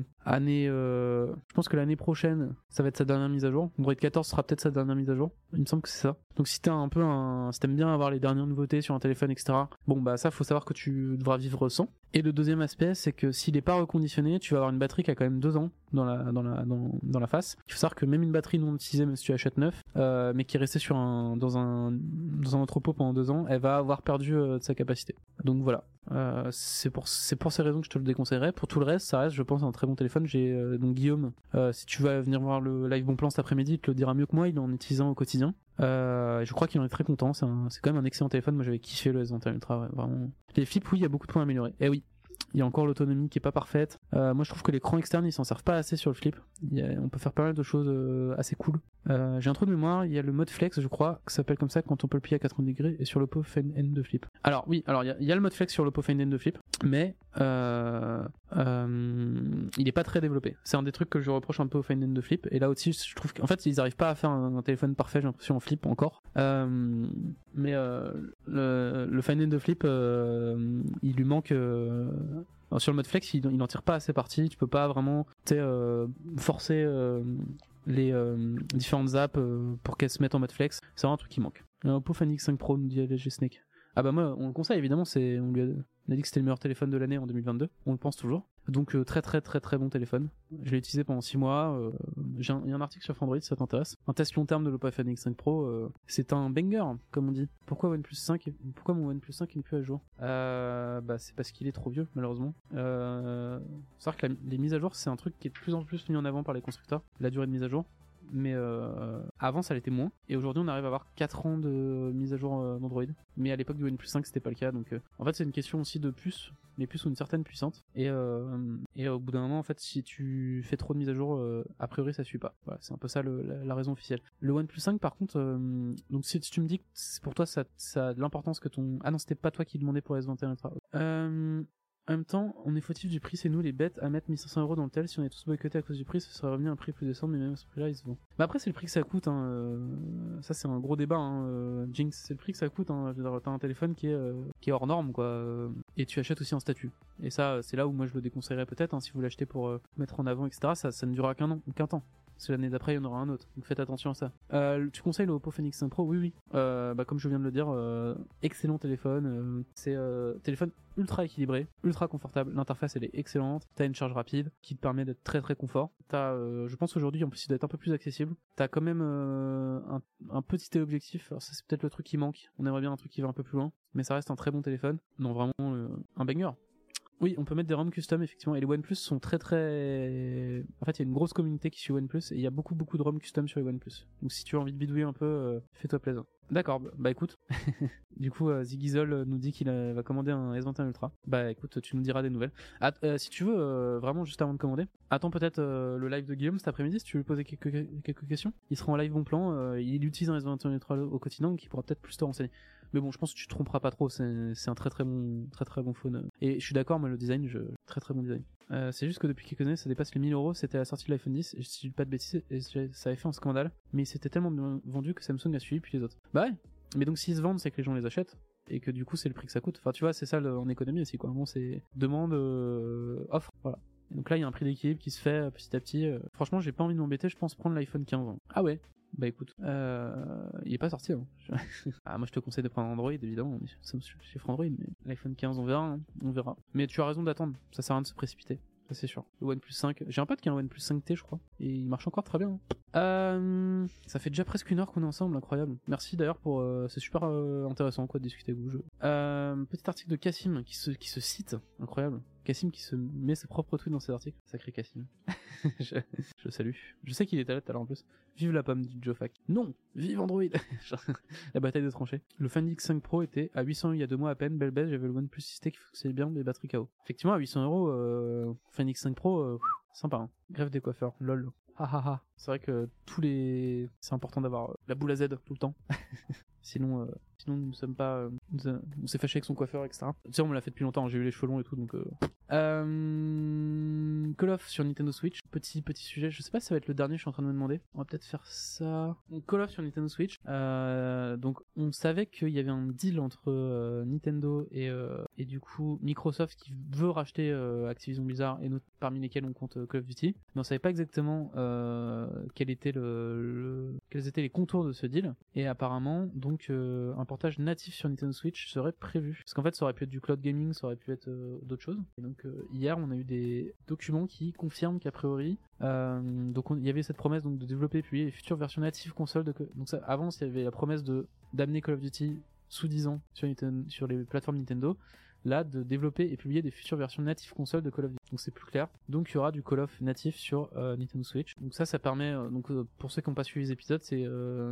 je pense que l'année prochaine, ça va être sa dernière mise à jour. Android 14 sera peut-être sa dernière mise à jour. Il me semble que c'est ça. Donc si si t'aimes bien avoir les dernières nouveautés sur un téléphone, etc. Bon bah ça, faut savoir que tu devras vivre sans. Et le deuxième aspect, c'est que s'il est pas reconditionné, tu vas avoir une batterie qui a quand même 2 ans dans la face. Il faut savoir que même une batterie non utilisée, même si tu achètes neuf, mais qui est restée dans un entrepôt pendant 2 ans, elle va avoir perdu de sa capacité. Donc voilà. C'est pour ces raisons que je te le déconseillerais. Pour tout le reste, ça reste, je pense, un très bon téléphone. J'ai donc Guillaume, si tu vas venir voir le live bon plan cet après-midi, il te le dira mieux que moi, il est en utilisant au quotidien. Je crois qu'il en est très content, c'est quand même un excellent téléphone. Moi j'avais kiffé le S21 Ultra, ouais, vraiment. Les flips, oui, il y a beaucoup de points à améliorer. Oui, il y a encore l'autonomie qui est pas parfaite. Moi je trouve que l'écran externe ils s'en servent pas assez sur le flip. On peut faire pas mal de choses assez cool. J'ai un trou de mémoire, il y a le mode flex, je crois, qui s'appelle comme ça quand on peut le plier à 90 degrés, et sur l'Oppo Find N de flip. Alors oui, il y a le mode flex sur l'Oppo Find N de flip, mais il est pas très développé. C'est un des trucs que je reproche un peu au Find N de flip, et là aussi je trouve qu'en fait ils arrivent pas à faire un téléphone parfait, j'ai l'impression, en flip encore. Mais le Find N de flip, il lui manque... sur le mode flex, il en tire pas assez parti, tu peux pas vraiment forcer les différentes apps pour qu'elles se mettent en mode flex. C'est vraiment un truc qui manque. Oppo Find X5 Pro, nous dit LG Snake. Ah bah moi on le conseille évidemment, on a dit que c'était le meilleur téléphone de l'année en 2022, on le pense toujours. Donc très très très très bon téléphone. Je l'ai utilisé pendant 6 mois. Il y a un article sur Frandroid si ça t'intéresse. Un test long terme de l'Oppo Find X5 Pro, c'est un banger comme on dit. Pourquoi mon OnePlus 5 n'est plus à jour? Bah c'est parce qu'il est trop vieux malheureusement. C'est vrai que les mises à jour c'est un truc qui est de plus en plus mis en avant par les constructeurs, la durée de mise à jour. Mais avant ça l'était moins, et aujourd'hui on arrive à avoir 4 ans de mise à jour d'Android, mais à l'époque du OnePlus 5 c'était pas le cas. Donc en fait c'est une question aussi de puces. Les puces ont une certaine puissance, et au bout d'un moment en fait si tu fais trop de mise à jour, a priori ça suit pas. Voilà, c'est un peu ça la raison officielle. Le OnePlus 5 par contre, donc si tu me dis que pour toi ça a de l'importance que ton... Ah non, c'était pas toi qui demandais pour S21 Ultra. En même temps, on est fautif du prix, c'est nous les bêtes à mettre 1500€ dans le tel. Si on est tous boycottés à cause du prix, ça serait revenu à un prix plus décent, mais même à ce prix-là, ils se vendent. Mais après, c'est le prix que ça coûte, hein. Ça, c'est un gros débat, hein. Jinx, c'est le prix que ça coûte, hein. Je veux dire, t'as un téléphone qui est hors norme, quoi. Et tu achètes aussi en statut. Et ça, c'est là où moi je le déconseillerais peut-être, hein, si vous l'achetez pour mettre en avant, etc. Ça ne durera qu'un temps. Parce que l'année d'après, il y en aura un autre. Donc faites attention à ça. Tu conseilles le Oppo Find X5 Pro? Oui. Comme je viens de le dire, excellent téléphone. C'est téléphone ultra équilibré, ultra confortable. L'interface, elle est excellente. T'as une charge rapide qui te permet d'être très très confort. T'as, je pense aujourd'hui, en plus, il doit être un peu plus accessible. T'as quand même un petit téléobjectif. Alors ça, c'est peut-être le truc qui manque. On aimerait bien un truc qui va un peu plus loin. Mais ça reste un très bon téléphone. Non, vraiment un banger. Oui, on peut mettre des ROM custom effectivement, et les OnePlus sont très très... En fait, il y a une grosse communauté qui suit OnePlus, et il y a beaucoup de ROM custom sur les OnePlus. Donc si tu as envie de bidouiller un peu, fais-toi plaisir. D'accord, bah écoute, du coup Ziggyzol nous dit qu'il va commander un S21 Ultra. Bah écoute, tu nous diras des nouvelles. Si tu veux, vraiment juste avant de commander, attends peut-être le live de Guillaume cet après-midi si tu veux lui poser quelques questions. Il sera en live bon plan, il utilise un S21 Ultra au quotidien, donc il pourra peut-être plus te renseigner. Mais bon, je pense que tu te tromperas pas trop, c'est un très très bon phone. Et je suis d'accord, moi le design, très très bon design. C'est juste que depuis quelques années ça dépasse les 1000€, c'était à la sortie de l'iPhone 10, et si je dis pas de bêtises, et ça avait fait un scandale, mais c'était tellement bien vendu que Samsung a suivi puis les autres. Bah ouais, mais donc s'ils se vendent c'est que les gens les achètent, et que du coup c'est le prix que ça coûte. Enfin tu vois, c'est ça en économie aussi quoi. Bon, c'est demande, offre, voilà. Et donc là il y a un prix d'équilibre qui se fait petit à petit. Franchement j'ai pas envie de m'embêter, je pense prendre l'iPhone 15. Ah ouais. Bah écoute, il est pas sorti. Hein. Moi je te conseille de prendre Android évidemment, mais chez Android, mais l'iPhone 15 on verra, hein. On verra. Mais tu as raison d'attendre, ça sert à rien de se précipiter. Ça c'est sûr. Le OnePlus 5, j'ai un pote qui a un OnePlus 5T je crois, et il marche encore très bien. Ça fait déjà presque 1 heure qu'on est ensemble, incroyable. Merci d'ailleurs pour, c'est super intéressant quoi de discuter avec vous. Petit article de Cassim qui se cite, incroyable. Cassim qui se met ses propres tweets dans ses articles. Sacré Cassim. je salue. Je sais qu'il était là tout à l'heure en plus. Vive la pomme du Joe Fac. Non, vive Android. La bataille des tranchées. Le Find X5 Pro était à 800 € il y a 2 mois à peine. Belle baisse, j'avais le OnePlus 6T qui fonctionnait bien, mais batterie KO. Effectivement, à 800 €, Find X5 Pro, sympa. Hein. Grève des coiffeurs, lol. C'est vrai que c'est important d'avoir la boule à Z tout le temps. Sinon nous ne sommes pas, on s'est fâché avec son coiffeur, etc. Tu sais, on me l'a fait depuis longtemps, j'ai eu les cheveux longs et tout, donc Call of sur Nintendo Switch, petit sujet, je sais pas si ça va être le dernier, je suis en train de me demander. On va peut-être faire ça. Donc Call of sur Nintendo Switch, donc on savait qu'il y avait un deal entre Nintendo et du coup Microsoft qui veut racheter Activision Blizzard, et parmi lesquels on compte Call of Duty, mais on savait pas exactement quels étaient les contours de ce deal, et apparemment donc un portage natif sur Nintendo Switch serait prévu, parce qu'en fait ça aurait pu être du cloud gaming, ça aurait pu être d'autres choses, et donc hier on a eu des documents qui confirment qu'a priori donc il y avait cette promesse donc de développer et publier les futures versions natives consoles donc ça, avant il y avait la promesse d'amener Call of Duty sous 10 ans sur les plateformes Nintendo, là de développer et publier des futures versions natives consoles de Call of Duty, donc c'est plus clair. Donc il y aura du Call of natif sur Nintendo Switch, donc ça permet pour ceux qui n'ont pas suivi les épisodes, c'est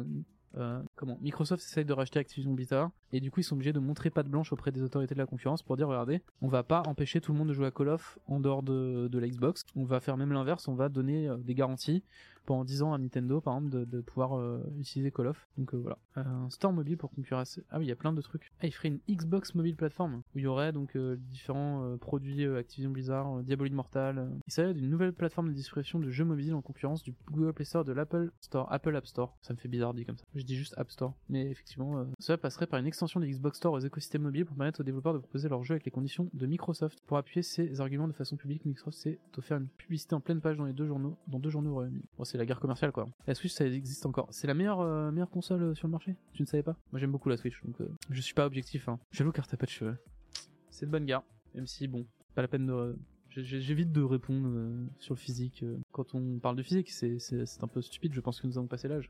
Microsoft essaye de racheter Activision Blizzard, et du coup ils sont obligés de montrer patte blanche auprès des autorités de la concurrence pour dire regardez, on va pas empêcher tout le monde de jouer à Call of en dehors de la Xbox, on va faire même l'inverse, on va donner des garanties pendant 10 ans à Nintendo par exemple de pouvoir utiliser Call of. Donc voilà, un store mobile pour concurrencer. Ah oui, il y a plein de trucs. Il ferait une Xbox mobile plateforme où il y aurait donc différents produits Activision Blizzard, Diablo Immortal. Il s'agit d'une nouvelle plateforme de distribution de jeux mobiles en concurrence du Google Play Store, de l'Apple Store, Apple App Store. Ça me fait bizarre dit comme ça. Je dis juste App Store, mais effectivement, cela passerait par une extension de Xbox Store aux écosystèmes mobiles pour permettre aux développeurs de proposer leurs jeux avec les conditions de Microsoft. Pour appuyer ces arguments de façon publique, Microsoft s'est offert une publicité en pleine page dans deux journaux au Royaume-Uni. Bon, c'est la guerre commerciale quoi. La Switch ça existe encore. C'est la meilleure console sur le marché. Tu ne savais pas? Moi j'aime beaucoup la Switch, donc je suis pas objectif. Hein. J'avoue car t'as pas de cheveux. C'est de bonne guerre, même si bon, pas la peine de. J'évite de répondre sur le physique. Quand on parle de physique, c'est un peu stupide, je pense que nous avons passé l'âge.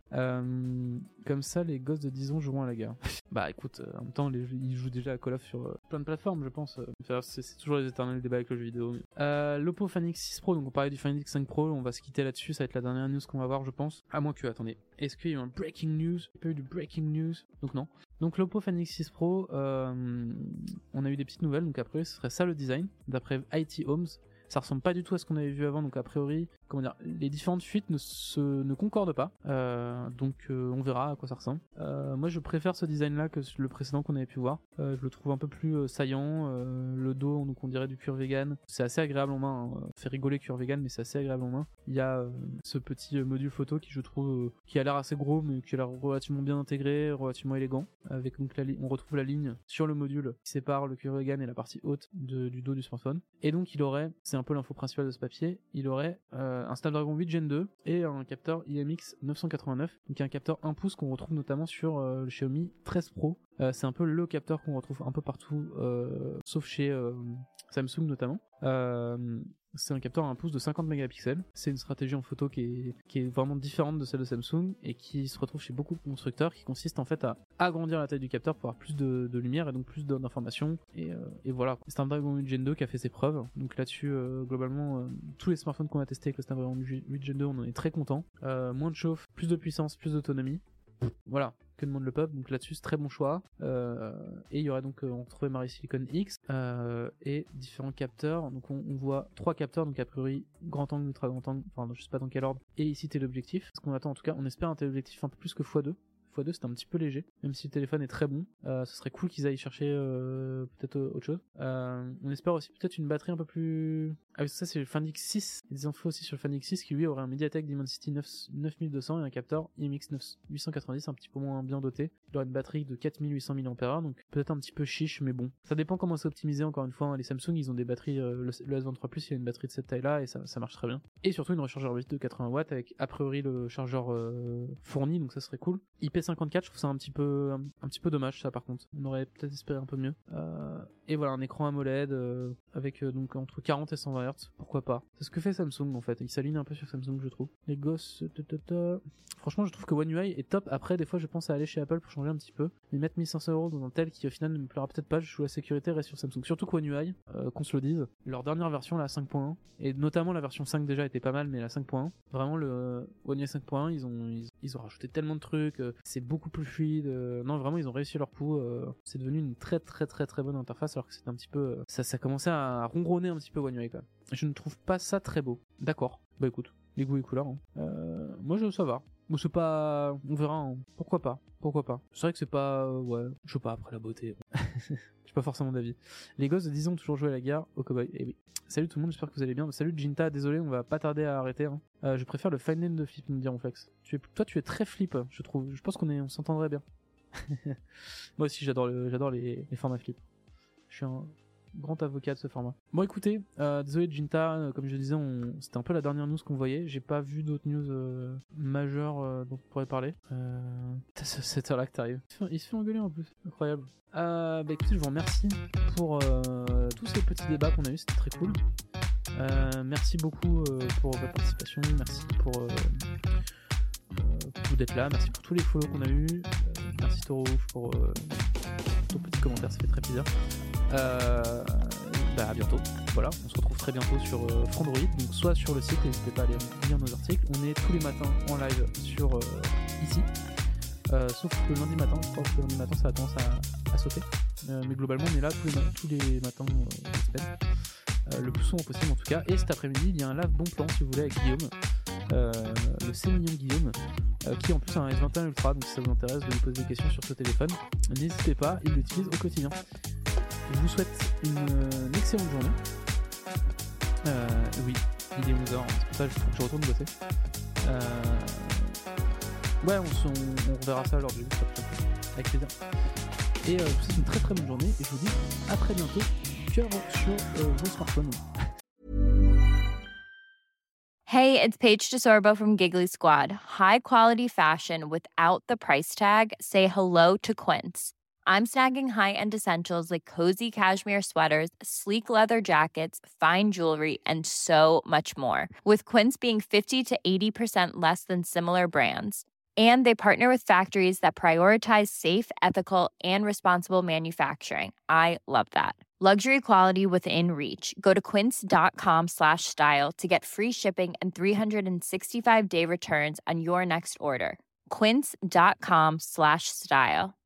Comme ça, les gosses de 10 ans joueront à la guerre. Bah écoute, en même temps, ils jouent déjà à Call of sur plein de plateformes, je pense. C'est toujours les éternels débats avec le jeu vidéo. L'Oppo Find X6 Pro, donc on parlait du Find X5 Pro, on va se quitter là-dessus, ça va être la dernière news qu'on va voir, je pense. À moins que, attendez, est-ce qu'il y a eu un breaking news? Il n'y a pas eu du breaking news? Donc non. Donc l'Oppo Find X6 Pro, on a eu des petites nouvelles, donc après ce serait ça le design, d'après IT Homes. Ça ressemble pas du tout à ce qu'on avait vu avant, donc a priori, comment dire, les différentes fuites ne concordent pas, donc on verra à quoi ça ressemble. Moi je préfère ce design là que le précédent qu'on avait pu voir, je le trouve un peu plus saillant, le dos donc on dirait du cuir vegan, c'est assez agréable en main, hein. Fait rigoler cuir vegan mais c'est assez agréable en main. Il y a ce petit module photo qui je trouve qui a l'air assez gros mais qui a l'air relativement bien intégré, relativement élégant, avec donc on retrouve la ligne sur le module qui sépare le cuir vegan et la partie haute du dos du smartphone, et donc il aurait, c'est un peu l'info principale de ce papier, il aurait un Snapdragon 8 Gen 2 et un capteur IMX 989, donc un capteur 1 pouce qu'on retrouve notamment sur le Xiaomi 13 Pro. C'est un peu le capteur qu'on retrouve un peu partout, sauf chez Samsung notamment. C'est un capteur à 1 pouce de 50 mégapixels. C'est une stratégie en photo qui est vraiment différente de celle de Samsung et qui se retrouve chez beaucoup de constructeurs, qui consiste en fait à agrandir la taille du capteur pour avoir plus de lumière et donc plus d'informations. Et voilà. C'est un Snapdragon 8 Gen 2 qui a fait ses preuves. Donc là-dessus, globalement, tous les smartphones qu'on a testés avec le Snapdragon 8 Gen 2, on en est très content. Moins de chauffe, plus de puissance, plus d'autonomie. Voilà, que demande le pub, donc là-dessus c'est très bon choix. Et il y aurait donc on retrouvait Mari Silicon X et différents capteurs, donc on voit 3 capteurs, donc a priori grand angle, ultra grand angle, enfin je sais pas dans quel ordre, et ici téléobjectif. Ce qu'on attend en tout cas, on espère un téléobjectif un peu plus que x2, x2 c'était un petit peu léger, même si le téléphone est très bon. Ce serait cool qu'ils aillent chercher peut-être autre chose. On espère aussi peut-être une batterie un peu plus... Ah oui, ça c'est le Find X6. Il y a des infos aussi sur le Find X6 qui lui aurait un MediaTek Dimensity 9200 et un capteur IMX 890 un petit peu moins bien doté. Il aurait une batterie de 4800 mAh, donc peut-être un petit peu chiche, mais bon. Ça dépend comment c'est optimisé, encore une fois. Hein. Les Samsung, ils ont des batteries, le S23 Plus, il y a une batterie de cette taille-là et ça marche très bien. Et surtout une rechargeur vite de 80 watts avec a priori le chargeur fourni, donc ça serait cool. IP54, je trouve ça un petit peu dommage, ça par contre. On aurait peut-être espéré un peu mieux. Et voilà, un écran AMOLED avec donc entre 40 et 120 Hz, pourquoi pas. C'est ce que fait Samsung en fait, il s'aligne un peu sur Samsung je trouve. Les gosses, franchement je trouve que One UI est top. Après des fois je pense à aller chez Apple pour changer un petit peu, mais mettre 1500€ dans un tel qui au final ne me plaira peut-être pas, je joue la sécurité reste sur Samsung. Surtout que One UI, qu'on se le dise, leur dernière version la 5.1, et notamment la version 5 déjà était pas mal, mais la 5.1, vraiment le One UI 5.1 ils ont rajouté tellement de trucs, c'est beaucoup plus fluide, non vraiment ils ont réussi leur coup, c'est devenu une très très très très bonne interface alors que c'était un petit peu, ça commençait à ronronner un petit peu One UI quand même. Je ne trouve pas ça très beau. D'accord. Bah écoute, les goûts et couleurs. Hein. Moi ça va. Bon, c'est pas, on verra. Hein. Pourquoi pas. C'est vrai que c'est pas, ouais, je sais pas après la beauté. J'ai pas forcément d'avis. Les gosses de 10 ans ont toujours joué à la guerre au cowboy. Eh oui. Salut tout le monde, j'espère que vous allez bien. Salut Jinta, désolé, on va pas tarder à arrêter. Hein. Je préfère le fine line de Flip, nous dit Ronflex. Toi tu es très Flip, je trouve. Je pense on s'entendrait bien. Moi aussi j'adore les formats Flip. Je suis un grand avocat de ce format. Bon écoutez, désolé Jinta, comme je disais, c'était un peu la dernière news qu'on voyait. J'ai pas vu d'autres news majeures dont on pourrait parler. T'as cette heure-là que t'arrives. Il se fait engueuler en plus, incroyable. Bah écoutez, je vous remercie pour tous ces petits débats qu'on a eu, c'était très cool. Merci beaucoup pour votre participation, merci pour d'être là, merci pour tous les follow qu'on a eu, merci Toro pour ton petit commentaire, ça fait très plaisir. Bah à bientôt. Voilà, on se retrouve très bientôt sur Frandroid, donc soit sur le site, n'hésitez pas à aller lire nos articles. On est tous les matins en live sur ici, sauf le lundi matin. Je crois que le lundi matin ça a tendance à sauter, mais globalement on est là tous les matins de la semaine, le plus souvent possible en tout cas. Et cet après-midi il y a un live bon plan si vous voulez avec Guillaume, le sémillon Guillaume, qui en plus a un S21 Ultra, donc si ça vous intéresse de lui poser des questions sur ce téléphone, n'hésitez pas, il l'utilise au quotidien. Je vous souhaite une excellente journée. Oui, il est 11h, c'est pour ça que je retourne bosser. Ouais, on reverra ça lors du avec plaisir. Et je vous souhaite une très très bonne journée et je vous dis à très bientôt, cœur sur vos smartphones. Hey, it's Paige DeSorbo from Giggly Squad. High quality fashion without the price tag. Say hello to Quince. I'm snagging high-end essentials like cozy cashmere sweaters, sleek leather jackets, fine jewelry, and so much more. With Quince being 50 to 80% less than similar brands. And they partner with factories that prioritize safe, ethical, and responsible manufacturing. I love that. Luxury quality within reach. Go to quince.com/style to get free shipping and 365-day returns on your next order. Quince.com/style.